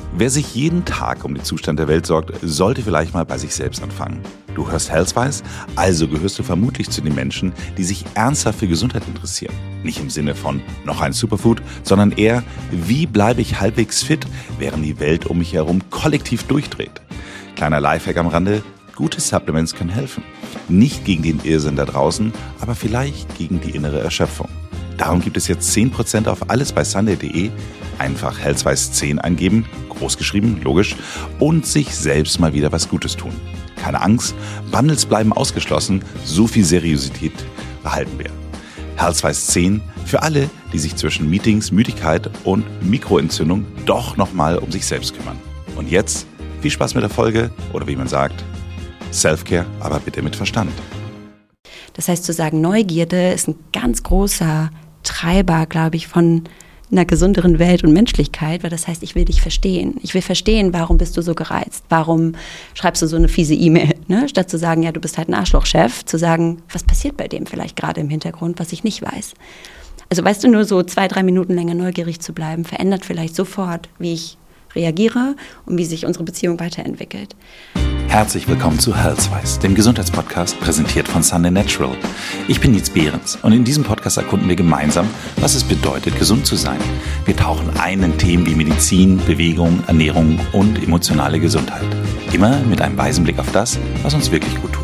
Wer sich jeden Tag um den Zustand der Welt sorgt, sollte vielleicht mal bei sich selbst anfangen. Du hörst Healthwise, also gehörst du vermutlich zu den Menschen, die sich ernsthaft für Gesundheit interessieren. Nicht im Sinne von noch ein Superfood, sondern eher, wie bleibe ich halbwegs fit, während die Welt um mich herum kollektiv durchdreht. Kleiner Lifehack am Rande, gute Supplements können helfen. Nicht gegen den Irrsinn da draußen, aber vielleicht gegen die innere Erschöpfung. Darum gibt es jetzt 10% auf alles bei Sunday.de. Einfach Healthwise 10 eingeben, großgeschrieben, logisch, und sich selbst mal wieder was Gutes tun. Keine Angst, Bundles bleiben ausgeschlossen, so viel Seriosität behalten wir. Healthwise 10 für alle, die sich zwischen Meetings, Müdigkeit und Mikroentzündung doch nochmal um sich selbst kümmern. Und jetzt viel Spaß mit der Folge oder wie man sagt, Selfcare, aber bitte mit Verstand. Das heißt, zu sagen, Neugierde ist ein ganz großer Treiber, glaube ich, von einer gesünderen Welt und Menschlichkeit, weil das heißt, ich will dich verstehen. Ich will verstehen, warum bist du so gereizt? Warum schreibst du so eine fiese E-Mail? Ne? Statt zu sagen, ja, du bist halt ein Arschlochchef, zu sagen, was passiert bei dem vielleicht gerade im Hintergrund, was ich nicht weiß. Also weißt du, nur so 2-3 Minuten länger neugierig zu bleiben, verändert vielleicht sofort, wie ich reagiere und wie sich unsere Beziehung weiterentwickelt. Herzlich willkommen zu Healthwise, dem Gesundheitspodcast, präsentiert von Sunday Natural. Ich bin Nietz Behrens und in diesem Podcast erkunden wir gemeinsam, was es bedeutet, gesund zu sein. Wir tauchen ein in Themen wie Medizin, Bewegung, Ernährung und emotionale Gesundheit. Immer mit einem weisen Blick auf das, was uns wirklich gut tut.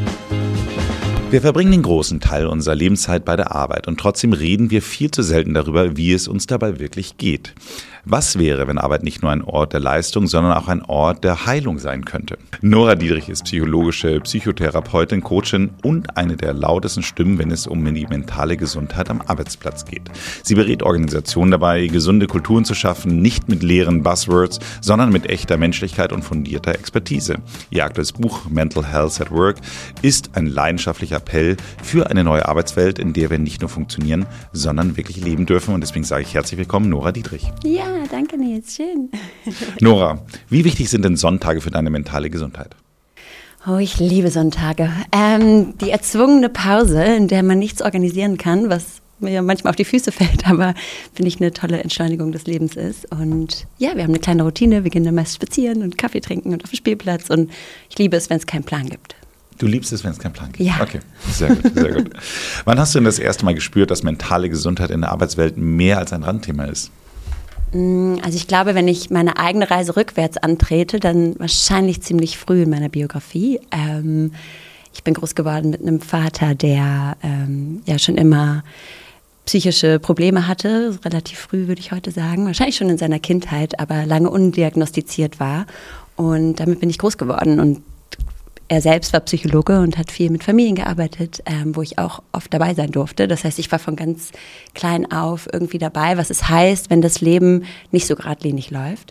Wir verbringen den großen Teil unserer Lebenszeit bei der Arbeit und trotzdem reden wir viel zu selten darüber, wie es uns dabei wirklich geht. Was wäre, wenn Arbeit nicht nur ein Ort der Leistung, sondern auch ein Ort der Heilung sein könnte? Nora Dietrich ist psychologische Psychotherapeutin, Coachin und eine der lautesten Stimmen, wenn es um die mentale Gesundheit am Arbeitsplatz geht. Sie berät Organisationen dabei, gesunde Kulturen zu schaffen, nicht mit leeren Buzzwords, sondern mit echter Menschlichkeit und fundierter Expertise. Ihr aktuelles Buch Mental Health at Work ist ein leidenschaftlicher Appell für eine neue Arbeitswelt, in der wir nicht nur funktionieren, sondern wirklich leben dürfen. Und deswegen sage ich herzlich willkommen, Nora Dietrich. Ja, danke Nils, schön. Nora, wie wichtig sind denn Sonntage für deine mentale Gesundheit? Oh, ich liebe Sonntage. Die erzwungene Pause, in der man nichts organisieren kann, was mir manchmal auf die Füße fällt, aber finde ich eine tolle Entschleunigung des Lebens ist. Und ja, wir haben eine kleine Routine, wir gehen dann meist spazieren und Kaffee trinken und auf dem Spielplatz und ich liebe es, wenn es keinen Plan gibt. Du liebst es, wenn es keinen Plan gibt? Ja. Okay, sehr gut, sehr gut. Wann hast du denn das erste Mal gespürt, dass mentale Gesundheit in der Arbeitswelt mehr als ein Randthema ist? Also ich glaube, wenn ich meine eigene Reise rückwärts antrete, dann wahrscheinlich ziemlich früh in meiner Biografie. Ich bin groß geworden mit einem Vater, der ja schon immer psychische Probleme hatte, relativ früh würde ich heute sagen, wahrscheinlich schon in seiner Kindheit, aber lange undiagnostiziert war. Und damit bin ich groß geworden und er selbst war Psychologe und hat viel mit Familien gearbeitet, wo ich auch oft dabei sein durfte. Das heißt, ich war von ganz klein auf irgendwie dabei, was es heißt, wenn das Leben nicht so geradlinig läuft.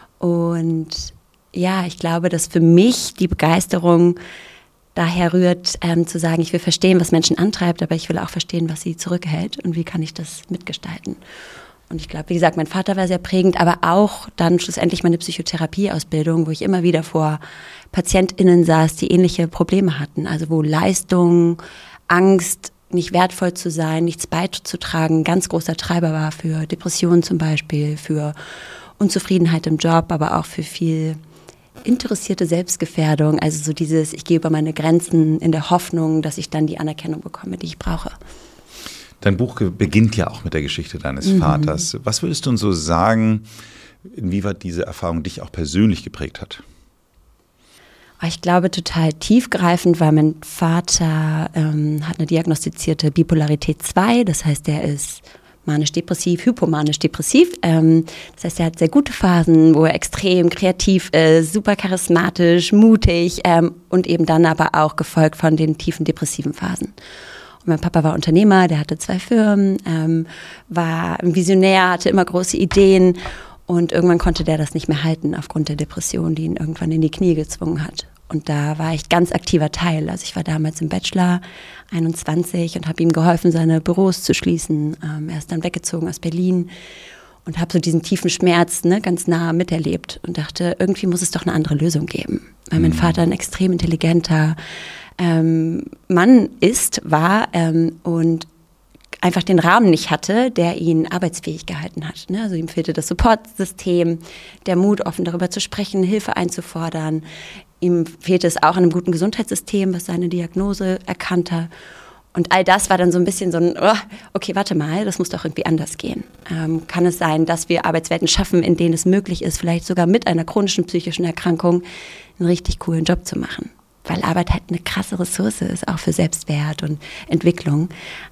Und ja, ich glaube, dass für mich die Begeisterung daher rührt, zu sagen, ich will verstehen, was Menschen antreibt, aber ich will auch verstehen, was sie zurückhält und wie kann ich das mitgestalten. Und ich glaube, wie gesagt, mein Vater war sehr prägend, aber auch dann schlussendlich meine Psychotherapieausbildung, wo ich immer wieder vor PatientInnen saß, die ähnliche Probleme hatten. Also wo Leistung, Angst, nicht wertvoll zu sein, nichts beizutragen, ganz großer Treiber war für Depressionen zum Beispiel, für Unzufriedenheit im Job, aber auch für viel interessierte Selbstgefährdung. Also so dieses, ich gehe über meine Grenzen in der Hoffnung, dass ich dann die Anerkennung bekomme, die ich brauche. Dein Buch beginnt ja auch mit der Geschichte deines Vaters. Was würdest du uns so sagen, inwieweit diese Erfahrung dich auch persönlich geprägt hat? Ich glaube, total tiefgreifend, weil mein Vater hat eine diagnostizierte Bipolarität 2, das heißt, er ist manisch-depressiv, hypomanisch-depressiv. Das heißt, er hat sehr gute Phasen, wo er extrem kreativ ist, super charismatisch, mutig und eben dann aber auch gefolgt von den tiefen depressiven Phasen. Und mein Papa war Unternehmer, der hatte 2 Firmen, war ein Visionär, hatte immer große Ideen und irgendwann konnte der das nicht mehr halten aufgrund der Depression, die ihn irgendwann in die Knie gezwungen hat. Und da war ich ganz aktiver Teil. Also ich war damals im Bachelor 21 und habe ihm geholfen, seine Büros zu schließen. Er ist dann weggezogen aus Berlin und habe so diesen tiefen Schmerz ganz nah miterlebt und dachte, irgendwie muss es doch eine andere Lösung geben. Weil mein Vater ein extrem intelligenter Mann war und einfach den Rahmen nicht hatte, der ihn arbeitsfähig gehalten hat. Ne? Also ihm fehlte das Supportsystem, der Mut, offen darüber zu sprechen, Hilfe einzufordern. Ihm fehlte es auch an einem guten Gesundheitssystem, was seine Diagnose erkannte. Und all das war dann so ein bisschen so ein, okay, warte mal, das muss doch irgendwie anders gehen. Kann es sein, dass wir Arbeitswelten schaffen, in denen es möglich ist, vielleicht sogar mit einer chronischen psychischen Erkrankung einen richtig coolen Job zu machen? Weil Arbeit halt eine krasse Ressource ist, auch für Selbstwert und Entwicklung.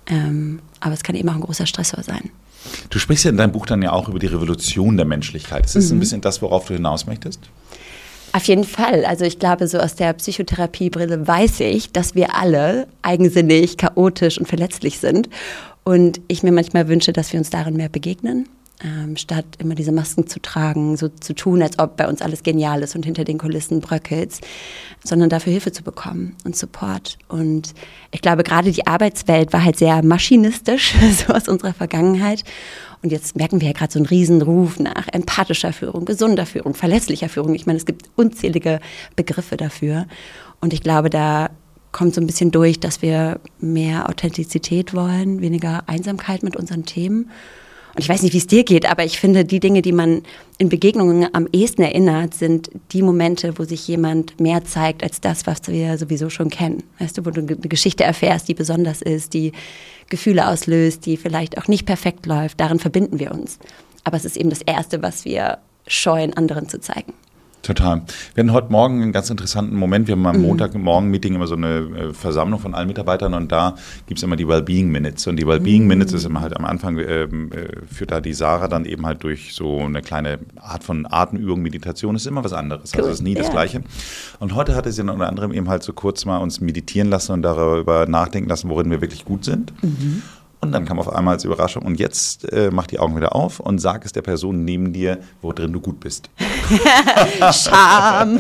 Aber es kann eben auch ein großer Stressor sein. Du sprichst ja in deinem Buch dann ja auch über die Revolution der Menschlichkeit. Ist das ein bisschen das, worauf du hinaus möchtest? Auf jeden Fall. Also ich glaube, so aus der Psychotherapiebrille weiß ich, dass wir alle eigensinnig, chaotisch und verletzlich sind. Und ich mir manchmal wünsche, dass wir uns darin mehr begegnen, statt immer diese Masken zu tragen, so zu tun, als ob bei uns alles genial ist und hinter den Kulissen bröckelt's, sondern dafür Hilfe zu bekommen und Support. Und ich glaube, gerade die Arbeitswelt war halt sehr maschinistisch, so aus unserer Vergangenheit. Und jetzt merken wir ja gerade so einen Riesenruf nach empathischer Führung, gesunder Führung, verlässlicher Führung. Ich meine, es gibt unzählige Begriffe dafür. Und ich glaube, da kommt so ein bisschen durch, dass wir mehr Authentizität wollen, weniger Einsamkeit mit unseren Themen. Und ich weiß nicht, wie es dir geht, aber ich finde, die Dinge, die man in Begegnungen am ehesten erinnert, sind die Momente, wo sich jemand mehr zeigt als das, was wir sowieso schon kennen. Weißt du, wo du eine Geschichte erfährst, die besonders ist, die Gefühle auslöst, die vielleicht auch nicht perfekt läuft. Darin verbinden wir uns. Aber es ist eben das Erste, was wir scheuen, anderen zu zeigen. Total. Wir hatten heute Morgen einen ganz interessanten Moment. Wir haben am Montagmorgen-Meeting immer so eine Versammlung von allen Mitarbeitern und da gibt es immer die Wellbeing Minutes. Und die Wellbeing Minutes ist immer halt am Anfang, führt da die Sarah dann eben halt durch so eine kleine Art von Atemübung, Meditation. Das ist immer was anderes. Cool. Also es ist nie das Gleiche. Und heute hatte sie dann unter anderem eben halt so kurz mal uns meditieren lassen und darüber nachdenken lassen, worin wir wirklich gut sind. Und dann kam auf einmal als Überraschung, und jetzt mach die Augen wieder auf und sag es der Person neben dir, worin du gut bist. Scham.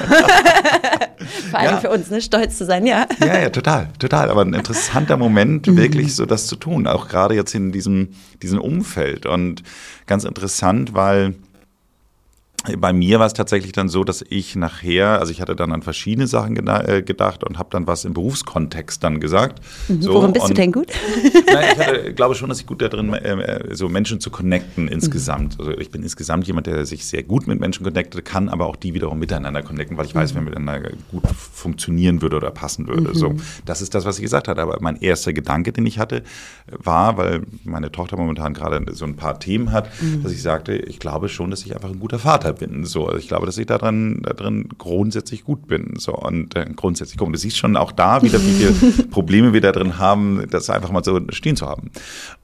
Vor allem für uns, ne? Stolz zu sein, ja. Ja, total. Aber ein interessanter Moment, wirklich so das zu tun, auch gerade jetzt in diesem Umfeld. Und ganz interessant, weil bei mir war es tatsächlich dann so, dass ich nachher, also ich hatte dann an verschiedene Sachen gedacht und habe dann was im Berufskontext dann gesagt. So, worin bist du denn gut? Nein, ich glaube schon, dass ich gut darin so Menschen zu connecten insgesamt. Also ich bin insgesamt jemand, der sich sehr gut mit Menschen connectet, kann aber auch die wiederum miteinander connecten, weil ich weiß, wer miteinander gut funktionieren würde oder passen würde. So, das ist das, was ich gesagt hatte. Aber mein erster Gedanke, den ich hatte, war, weil meine Tochter momentan gerade so ein paar Themen hat, dass ich sagte, ich glaube schon, dass ich einfach ein guter Vater bin. So, also ich glaube, dass ich da drin grundsätzlich gut bin. So, und grundsätzlich gut. Du siehst schon auch da wieder, wie viele Probleme wir da drin haben, das einfach mal so stehen zu haben.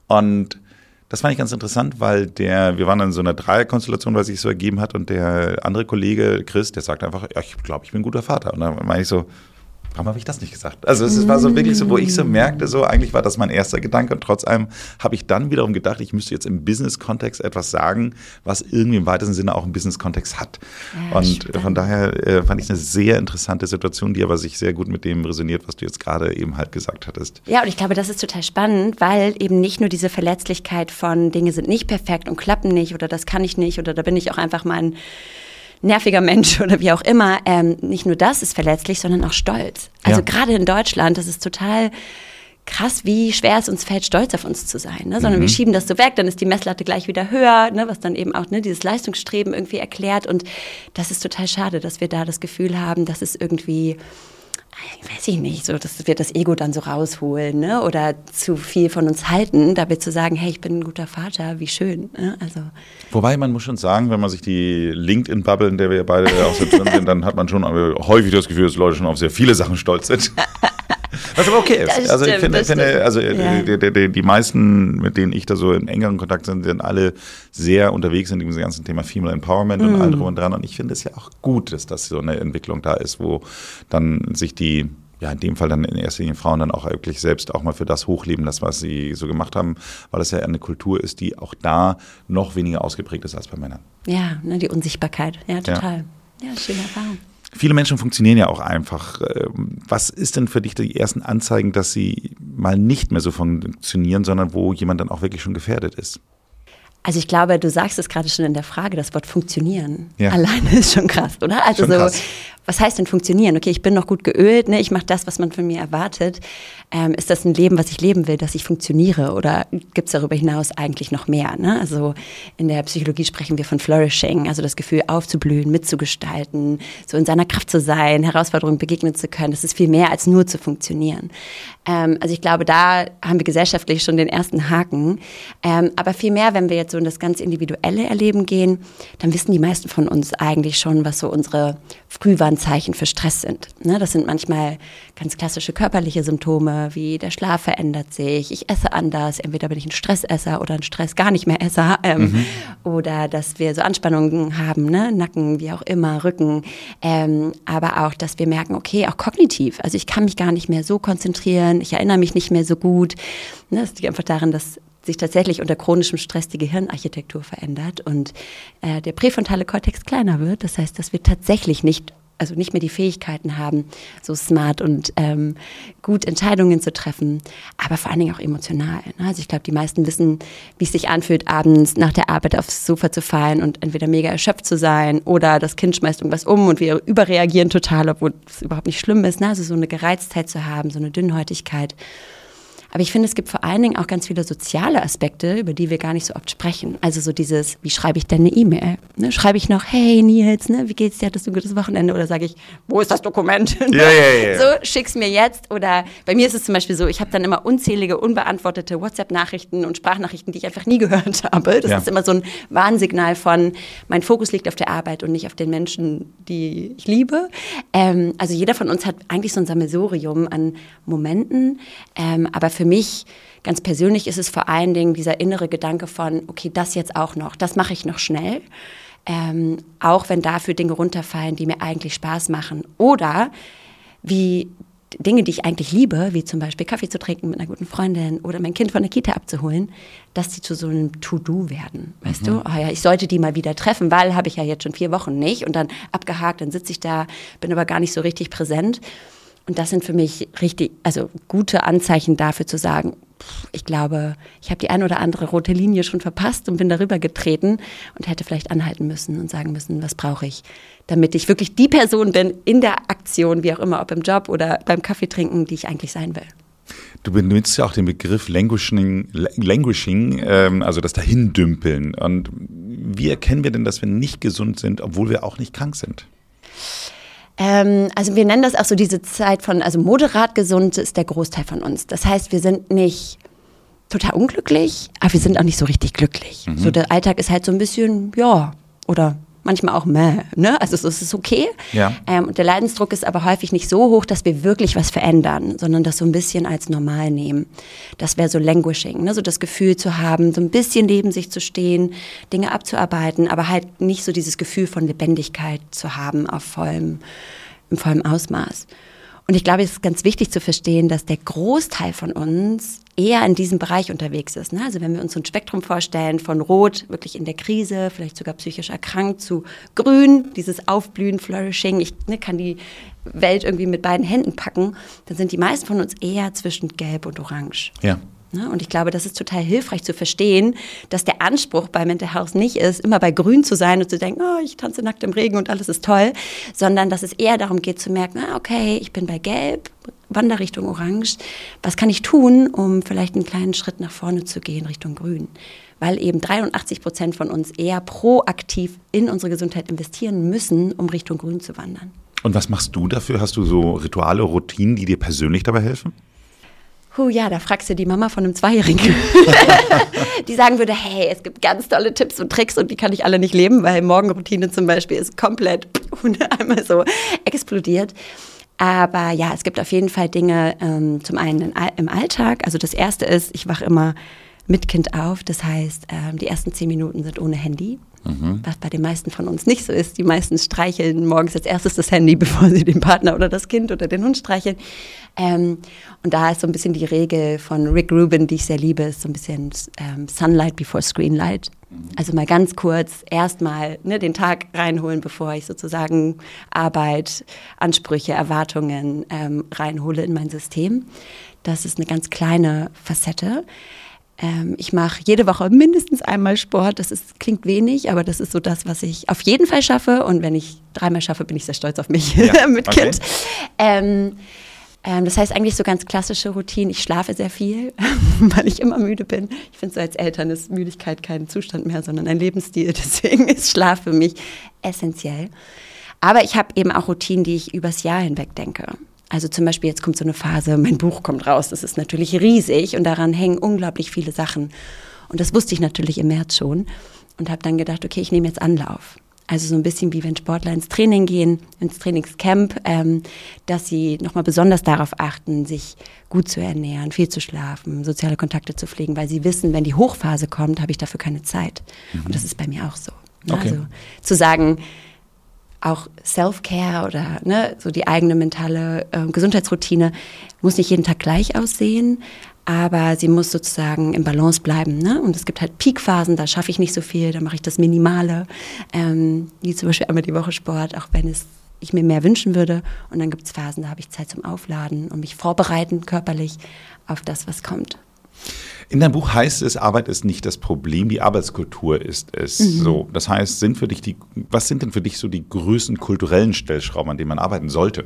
Und das fand ich ganz interessant, weil wir waren in so einer Dreierkonstellation, weil sich so ergeben hat, und der andere Kollege, Chris, der sagt einfach, ja, ich glaube, ich bin ein guter Vater. Und dann meine ich so, warum habe ich das nicht gesagt? Also es war so wirklich so, wo ich so merkte, so eigentlich war das mein erster Gedanke, und trotz allem habe ich dann wiederum gedacht, ich müsste jetzt im Business-Kontext etwas sagen, was irgendwie im weitesten Sinne auch einen Business-Kontext hat. Ja, und spannend. Von daher fand ich eine sehr interessante Situation, die aber sich sehr gut mit dem resoniert, was du jetzt gerade eben halt gesagt hattest. Ja, und ich glaube, das ist total spannend, weil eben nicht nur diese Verletzlichkeit von Dinge sind nicht perfekt und klappen nicht oder das kann ich nicht oder da bin ich auch einfach mal ein nerviger Mensch oder wie auch immer, nicht nur das ist verletzlich, sondern auch Stolz. Also gerade in Deutschland, das ist total krass, wie schwer es uns fällt, stolz auf uns zu sein. Ne? Sondern wir schieben das so weg, dann ist die Messlatte gleich wieder höher, ne? Was dann eben auch dieses Leistungsstreben irgendwie erklärt. Und das ist total schade, dass wir da das Gefühl haben, dass es irgendwie, weiß ich nicht, so, dass wir das Ego dann so rausholen, ne? Oder zu viel von uns halten, dabei zu sagen, hey, ich bin ein guter Vater, wie schön. Ne? Also. Wobei man muss schon sagen, wenn man sich die LinkedIn-Bubble, in der wir beide auch so drin sind, dann hat man schon häufig das Gefühl, dass Leute schon auf sehr viele Sachen stolz sind. Was aber okay ist. Also ich finde, also die meisten, mit denen ich da so in engeren Kontakt sind alle sehr unterwegs in diesem ganzen Thema Female Empowerment und allem drum und dran. Und ich finde es ja auch gut, dass das so eine Entwicklung da ist, wo dann sich die, ja in dem Fall dann in erster Linie Frauen dann auch wirklich selbst auch mal für das hochleben lassen, was sie so gemacht haben, weil das ja eine Kultur ist, die auch da noch weniger ausgeprägt ist als bei Männern. Ja, ne, die Unsichtbarkeit. Ja, total. Ja, schöne Erfahrung. Viele Menschen funktionieren ja auch einfach. Was ist denn für dich die ersten Anzeigen, dass sie mal nicht mehr so funktionieren, sondern wo jemand dann auch wirklich schon gefährdet ist? Also ich glaube, du sagst es gerade schon in der Frage, das Wort funktionieren. Ja. Alleine ist schon krass, oder? Also schon so, krass. was heißt denn funktionieren? Okay, ich bin noch gut geölt, ne? Ich mache das, was man von mir erwartet. Ist das ein Leben, was ich leben will, dass ich funktioniere? Oder gibt es darüber hinaus eigentlich noch mehr? Ne? Also in der Psychologie sprechen wir von Flourishing, also das Gefühl aufzublühen, mitzugestalten, so in seiner Kraft zu sein, Herausforderungen begegnen zu können. Das ist viel mehr als nur zu funktionieren. Also ich glaube, da haben wir gesellschaftlich schon den ersten Haken. Aber viel mehr, wenn wir jetzt so in das ganz individuelle Erleben gehen, dann wissen die meisten von uns eigentlich schon, was so unsere Frühwarnzeichen für Stress sind. Ne? Das sind manchmal ganz klassische körperliche Symptome, wie der Schlaf verändert sich, ich esse anders, entweder bin ich ein Stressesser oder ein Stress gar nicht mehr Esser, oder dass wir so Anspannungen haben, ne? Nacken, wie auch immer, Rücken, aber auch, dass wir merken, okay, auch kognitiv, also ich kann mich gar nicht mehr so konzentrieren, ich erinnere mich nicht mehr so gut. Ne? Das liegt einfach daran, dass sich tatsächlich unter chronischem Stress die Gehirnarchitektur verändert und der präfrontale Kortex kleiner wird. Das heißt, dass wir tatsächlich nicht mehr die Fähigkeiten haben, so smart und gut Entscheidungen zu treffen, aber vor allen Dingen auch emotional. Ne? Also ich glaube, die meisten wissen, wie es sich anfühlt, abends nach der Arbeit aufs Sofa zu fallen und entweder mega erschöpft zu sein oder das Kind schmeißt irgendwas um und wir überreagieren total, obwohl es überhaupt nicht schlimm ist. Ne? Also so eine Gereiztheit zu haben, so eine Dünnhäutigkeit. Aber ich finde, es gibt vor allen Dingen auch ganz viele soziale Aspekte, über die wir gar nicht so oft sprechen. Also so dieses, wie schreibe ich denn eine E-Mail? Ne? Schreibe ich noch, hey Nils, ne, wie geht's dir, hattest du ein gutes Wochenende? Oder sage ich, wo ist das Dokument? Ja. So, schick's mir jetzt. Oder bei mir ist es zum Beispiel so, ich habe dann immer unzählige, unbeantwortete WhatsApp-Nachrichten und Sprachnachrichten, die ich einfach nie gehört habe. Das ist immer so ein Warnsignal von, mein Fokus liegt auf der Arbeit und nicht auf den Menschen, die ich liebe. Also jeder von uns hat eigentlich so ein Sammelsurium an Momenten, aber für mich ganz persönlich ist es vor allen Dingen dieser innere Gedanke von, okay, das jetzt auch noch, das mache ich noch schnell, auch wenn dafür Dinge runterfallen, die mir eigentlich Spaß machen oder wie Dinge, die ich eigentlich liebe, wie zum Beispiel Kaffee zu trinken mit einer guten Freundin oder mein Kind von der Kita abzuholen, dass die zu so einem To-Do werden, weißt du? Oh ja, ich sollte die mal wieder treffen, weil habe ich ja jetzt schon 4 Wochen nicht und dann abgehakt, dann sitze ich da, bin aber gar nicht so richtig präsent. Und das sind für mich richtig, also gute Anzeichen dafür zu sagen, ich glaube, ich habe die ein oder andere rote Linie schon verpasst und bin darüber getreten und hätte vielleicht anhalten müssen und sagen müssen, was brauche ich, damit ich wirklich die Person bin in der Aktion, wie auch immer, ob im Job oder beim Kaffee trinken, die ich eigentlich sein will. Du benutzt ja auch den Begriff Languishing, also das Dahindümpeln. Und wie erkennen wir denn, dass wir nicht gesund sind, obwohl wir auch nicht krank sind? Also wir nennen das auch so diese Zeit von, also moderat gesund ist der Großteil von uns. Das heißt, wir sind nicht total unglücklich, aber wir sind auch nicht so richtig glücklich. So der Alltag ist halt so ein bisschen, ja, oder manchmal auch ne? Also es ist okay. Ja. Und der Leidensdruck ist aber häufig nicht so hoch, dass wir wirklich was verändern, sondern das so ein bisschen als normal nehmen. Das wäre so Languishing, ne? So das Gefühl zu haben, so ein bisschen neben sich zu stehen, Dinge abzuarbeiten, aber halt nicht so dieses Gefühl von Lebendigkeit zu haben im vollen Ausmaß. Und ich glaube, es ist ganz wichtig zu verstehen, dass der Großteil von uns eher in diesem Bereich unterwegs ist. Ne? Also wenn wir uns so ein Spektrum vorstellen von Rot, wirklich in der Krise, vielleicht sogar psychisch erkrankt, zu Grün, dieses Aufblühen, Flourishing, ich kann die Welt irgendwie mit beiden Händen packen, dann sind die meisten von uns eher zwischen Gelb und Orange. Ja. Und ich glaube, das ist total hilfreich zu verstehen, dass der Anspruch bei Mental Health nicht ist, immer bei Grün zu sein und zu denken, oh, ich tanze nackt im Regen und alles ist toll, sondern dass es eher darum geht zu merken, okay, ich bin bei Gelb, wandere Richtung Orange. Was kann ich tun, um vielleicht einen kleinen Schritt nach vorne zu gehen Richtung Grün? Weil eben 83% von uns eher proaktiv in unsere Gesundheit investieren müssen, um Richtung Grün zu wandern. Und was machst du dafür? Hast du so Rituale, Routinen, die dir persönlich dabei helfen? Ja, da fragst du die Mama von einem 2-Jährigen, die sagen würde, hey, es gibt ganz tolle Tipps und Tricks und die kann ich alle nicht leben, weil Morgenroutine zum Beispiel ist komplett einmal so explodiert. Aber ja, es gibt auf jeden Fall Dinge, zum einen im Alltag. Also das Erste ist, ich wache immer mit Kind auf. Das heißt, die ersten 10 Minuten sind ohne Handy. Was bei den meisten von uns nicht so ist. Die meisten streicheln morgens als erstes das Handy, bevor sie den Partner oder das Kind oder den Hund streicheln. Und da ist so ein bisschen die Regel von Rick Rubin, die ich sehr liebe, ist so ein bisschen Sunlight before Screenlight. Also mal ganz kurz erstmal den Tag reinholen, bevor ich sozusagen Arbeit, Ansprüche, Erwartungen reinhole in mein System. Das ist eine ganz kleine Facette. Ich mache jede Woche mindestens einmal Sport. Klingt wenig, aber das ist so das, was ich auf jeden Fall schaffe. Und wenn ich 3-mal schaffe, bin ich sehr stolz auf mich mit Kind. Das heißt eigentlich so ganz klassische Routinen. Ich schlafe sehr viel, weil ich immer müde bin. Ich finde so als Eltern ist Müdigkeit kein Zustand mehr, sondern ein Lebensstil. Deswegen ist Schlaf für mich essentiell. Aber ich habe eben auch Routinen, die ich übers Jahr hinweg denke. Also zum Beispiel, jetzt kommt so eine Phase, mein Buch kommt raus, das ist natürlich riesig und daran hängen unglaublich viele Sachen. Und das wusste ich natürlich im März schon und habe dann gedacht, okay, ich nehme jetzt Anlauf. Also so ein bisschen wie wenn Sportler ins Training gehen, ins Trainingscamp, dass sie nochmal besonders darauf achten, sich gut zu ernähren, viel zu schlafen, soziale Kontakte zu pflegen, weil sie wissen, wenn die Hochphase kommt, habe ich dafür keine Zeit. Und das ist bei mir auch so. Okay. Also zu sagen, auch Self-Care oder so die eigene mentale Gesundheitsroutine muss nicht jeden Tag gleich aussehen, aber sie muss sozusagen im Balance bleiben. Ne? Und es gibt halt Peakphasen, da schaffe ich nicht so viel, da mache ich das Minimale, wie zum Beispiel einmal die Woche Sport, auch wenn ich mir mehr wünschen würde. Und dann gibt es Phasen, da habe ich Zeit zum Aufladen und mich vorbereiten körperlich auf das, was kommt. In deinem Buch heißt es, Arbeit ist nicht das Problem, die Arbeitskultur ist es. So, das heißt, was sind denn für dich so die größten kulturellen Stellschrauben, an denen man arbeiten sollte?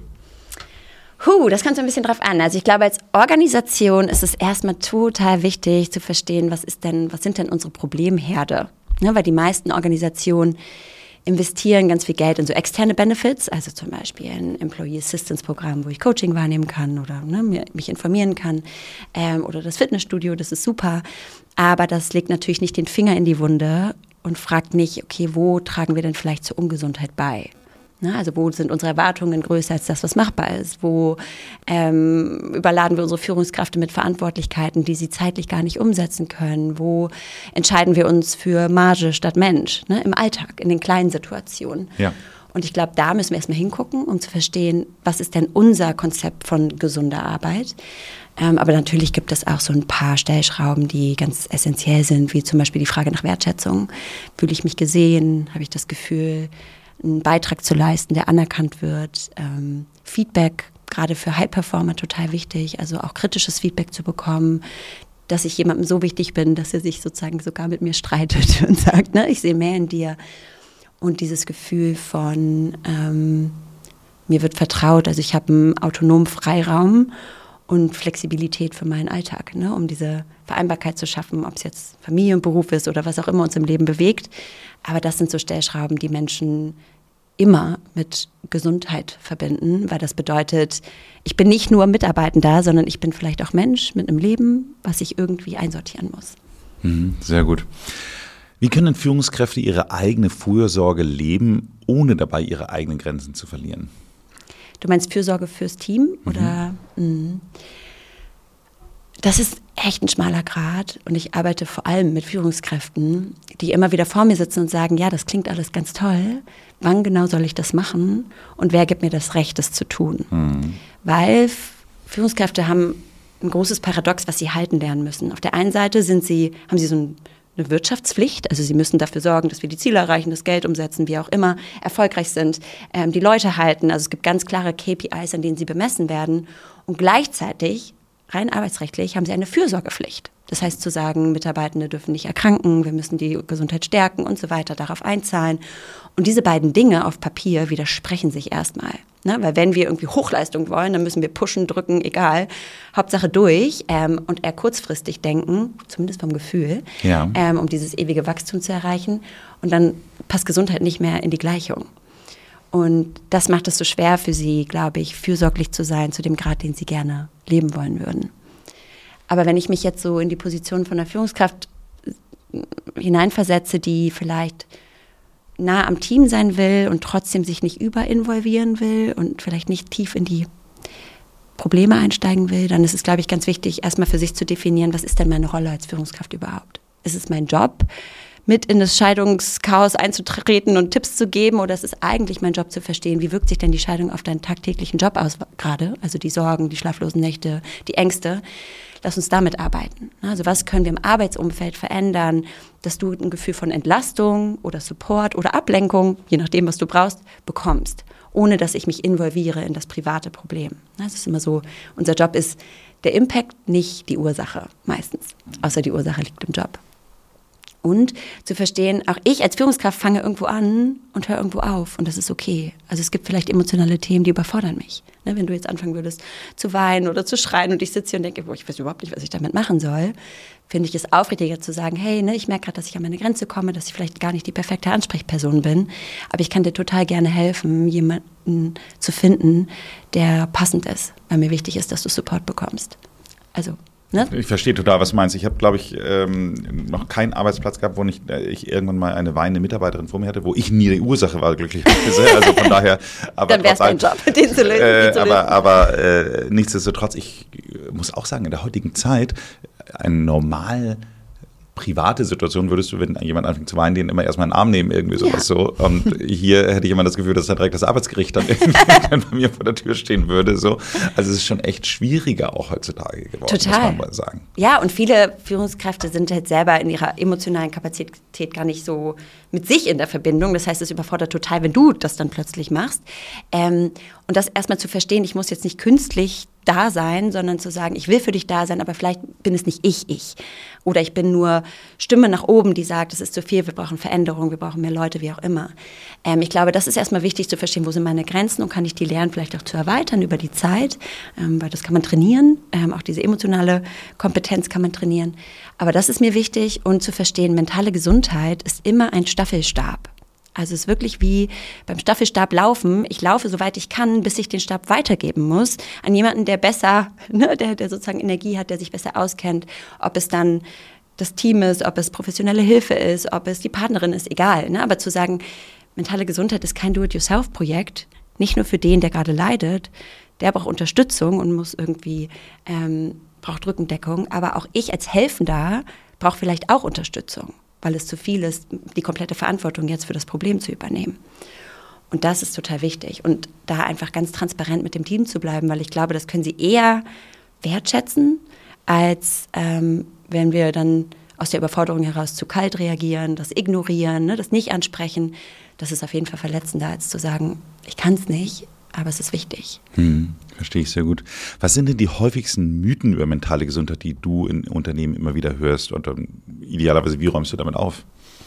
Das kommt so ein bisschen drauf an. Also ich glaube, als Organisation ist es erstmal total wichtig zu verstehen, was sind denn unsere Problemherde? Ne, weil die meisten Organisationen investieren ganz viel Geld in so externe Benefits, also zum Beispiel ein Employee Assistance Programm, wo ich Coaching wahrnehmen kann oder mich informieren kann, oder das Fitnessstudio, das ist super, aber das legt natürlich nicht den Finger in die Wunde und fragt nicht, okay, wo tragen wir denn vielleicht zur Ungesundheit bei? Also wo sind unsere Erwartungen größer als das, was machbar ist? Wo überladen wir unsere Führungskräfte mit Verantwortlichkeiten, die sie zeitlich gar nicht umsetzen können? Wo entscheiden wir uns für Marge statt Mensch, im Alltag, in den kleinen Situationen? Ja. Und ich glaube, da müssen wir erstmal hingucken, um zu verstehen, was ist denn unser Konzept von gesunder Arbeit? Aber natürlich gibt es auch so ein paar Stellschrauben, die ganz essentiell sind, wie zum Beispiel die Frage nach Wertschätzung. Fühle ich mich gesehen? Habe ich das Gefühl, einen Beitrag zu leisten, der anerkannt wird. Feedback, gerade für High-Performer total wichtig, also auch kritisches Feedback zu bekommen, dass ich jemandem so wichtig bin, dass er sich sozusagen sogar mit mir streitet und sagt, ich sehe mehr in dir. Und dieses Gefühl von, mir wird vertraut, also ich habe einen autonomen Freiraum und Flexibilität für meinen Alltag, um diese Vereinbarkeit zu schaffen, ob es jetzt Familie und Beruf ist oder was auch immer uns im Leben bewegt. Aber das sind so Stellschrauben, die Menschen immer mit Gesundheit verbinden, weil das bedeutet, ich bin nicht nur Mitarbeitender, sondern ich bin vielleicht auch Mensch mit einem Leben, was ich irgendwie einsortieren muss. Sehr gut. Wie können Führungskräfte ihre eigene Fürsorge leben, ohne dabei ihre eigenen Grenzen zu verlieren? Du meinst Fürsorge fürs Team? Oder? Das ist echt ein schmaler Grat und ich arbeite vor allem mit Führungskräften, die immer wieder vor mir sitzen und sagen, ja, das klingt alles ganz toll, wann genau soll ich das machen und wer gibt mir das Recht, das zu tun? Weil Führungskräfte haben ein großes Paradox, was sie halten lernen müssen. Auf der einen Seite haben sie so eine Wirtschaftspflicht, also sie müssen dafür sorgen, dass wir die Ziele erreichen, das Geld umsetzen, wie auch immer, erfolgreich sind, die Leute halten, also es gibt ganz klare KPIs, an denen sie bemessen werden und gleichzeitig rein arbeitsrechtlich haben sie eine Fürsorgepflicht. Das heißt zu sagen, Mitarbeitende dürfen nicht erkranken, wir müssen die Gesundheit stärken und so weiter, darauf einzahlen. Und diese beiden Dinge auf Papier widersprechen sich erstmal. Weil wenn wir irgendwie Hochleistung wollen, dann müssen wir pushen, drücken, egal. Hauptsache durch und eher kurzfristig denken, zumindest vom Gefühl, um dieses ewige Wachstum zu erreichen. Und dann passt Gesundheit nicht mehr in die Gleichung. Und das macht es so schwer für sie, glaube ich, fürsorglich zu sein zu dem Grad, den sie gerne leben wollen würden. Aber wenn ich mich jetzt so in die Position von einer Führungskraft hineinversetze, die vielleicht nah am Team sein will und trotzdem sich nicht überinvolvieren will und vielleicht nicht tief in die Probleme einsteigen will, dann ist es, glaube ich, ganz wichtig, erstmal für sich zu definieren, was ist denn meine Rolle als Führungskraft überhaupt? Ist es mein Job, mit in das Scheidungschaos einzutreten und Tipps zu geben, oder es ist eigentlich mein Job zu verstehen, wie wirkt sich denn die Scheidung auf deinen tagtäglichen Job aus gerade, also die Sorgen, die schlaflosen Nächte, die Ängste. Lass uns damit arbeiten. Also was können wir im Arbeitsumfeld verändern, dass du ein Gefühl von Entlastung oder Support oder Ablenkung, je nachdem, was du brauchst, bekommst, ohne dass ich mich involviere in das private Problem. Das ist immer so, unser Job ist der Impact, nicht die Ursache meistens, außer die Ursache liegt im Job. Und zu verstehen, auch ich als Führungskraft fange irgendwo an und höre irgendwo auf. Und das ist okay. Also es gibt vielleicht emotionale Themen, die überfordern mich. Ne, wenn du jetzt anfangen würdest zu weinen oder zu schreien und ich sitze hier und denke, boah, ich weiß überhaupt nicht, was ich damit machen soll, finde ich es aufrichtiger zu sagen, hey, ne, ich merke gerade, dass ich an meine Grenze komme, dass ich vielleicht gar nicht die perfekte Ansprechperson bin. Aber ich kann dir total gerne helfen, jemanden zu finden, der passend ist. Weil mir wichtig ist, dass du Support bekommst. Also... Ne? Ich verstehe total, was du meinst. Ich habe, glaube ich, noch keinen Arbeitsplatz gehabt, wo ich irgendwann mal eine weinende Mitarbeiterin vor mir hatte, wo ich nie die Ursache war, glücklicherweise. Also von daher. Aber dann wäre es dein Job, den zu lösen. Aber nichtsdestotrotz, ich muss auch sagen, in der heutigen Zeit ein normal private Situation würdest du, wenn jemand anfängt zu weinen, den immer erstmal in den Arm nehmen, irgendwie sowas so. Und hier hätte ich immer das Gefühl, dass dann direkt das Arbeitsgericht dann bei mir vor der Tür stehen würde. So. Also es ist schon echt schwieriger auch heutzutage geworden, total. Muss man mal sagen. Ja, und viele Führungskräfte sind halt selber in ihrer emotionalen Kapazität gar nicht so mit sich in der Verbindung. Das heißt, es überfordert total, wenn du das dann plötzlich machst. Und das erstmal zu verstehen, ich muss jetzt nicht künstlich da sein, sondern zu sagen, ich will für dich da sein, aber vielleicht bin es nicht ich. Oder ich bin nur Stimme nach oben, die sagt, es ist zu viel, wir brauchen Veränderung, wir brauchen mehr Leute, wie auch immer. Ich glaube, das ist erstmal wichtig zu verstehen, wo sind meine Grenzen und kann ich die lernen, vielleicht auch zu erweitern über die Zeit, weil das kann man trainieren, auch diese emotionale Kompetenz kann man trainieren. Aber das ist mir wichtig und zu verstehen, mentale Gesundheit ist immer ein Staffelstab. Also es ist wirklich wie beim Staffelstab laufen. Ich laufe, soweit ich kann, bis ich den Stab weitergeben muss an jemanden, der besser, ne, der sozusagen Energie hat, der sich besser auskennt. Ob es dann das Team ist, ob es professionelle Hilfe ist, ob es die Partnerin ist, egal. Ne? Aber zu sagen, mentale Gesundheit ist kein Do-it-yourself-Projekt, nicht nur für den, der gerade leidet, der braucht Unterstützung und muss irgendwie, braucht Rückendeckung. Aber auch ich als Helfender brauche vielleicht auch Unterstützung, weil es zu viel ist, die komplette Verantwortung jetzt für das Problem zu übernehmen. Und das ist total wichtig. Und da einfach ganz transparent mit dem Team zu bleiben, weil ich glaube, das können sie eher wertschätzen, als wenn wir dann aus der Überforderung heraus zu kalt reagieren, das ignorieren, ne, das nicht ansprechen. Das ist auf jeden Fall verletzender, als zu sagen, ich kann es nicht, aber es ist wichtig. Verstehe ich sehr gut. Was sind denn die häufigsten Mythen über mentale Gesundheit, die du in Unternehmen immer wieder hörst? Und idealerweise, wie räumst du damit auf?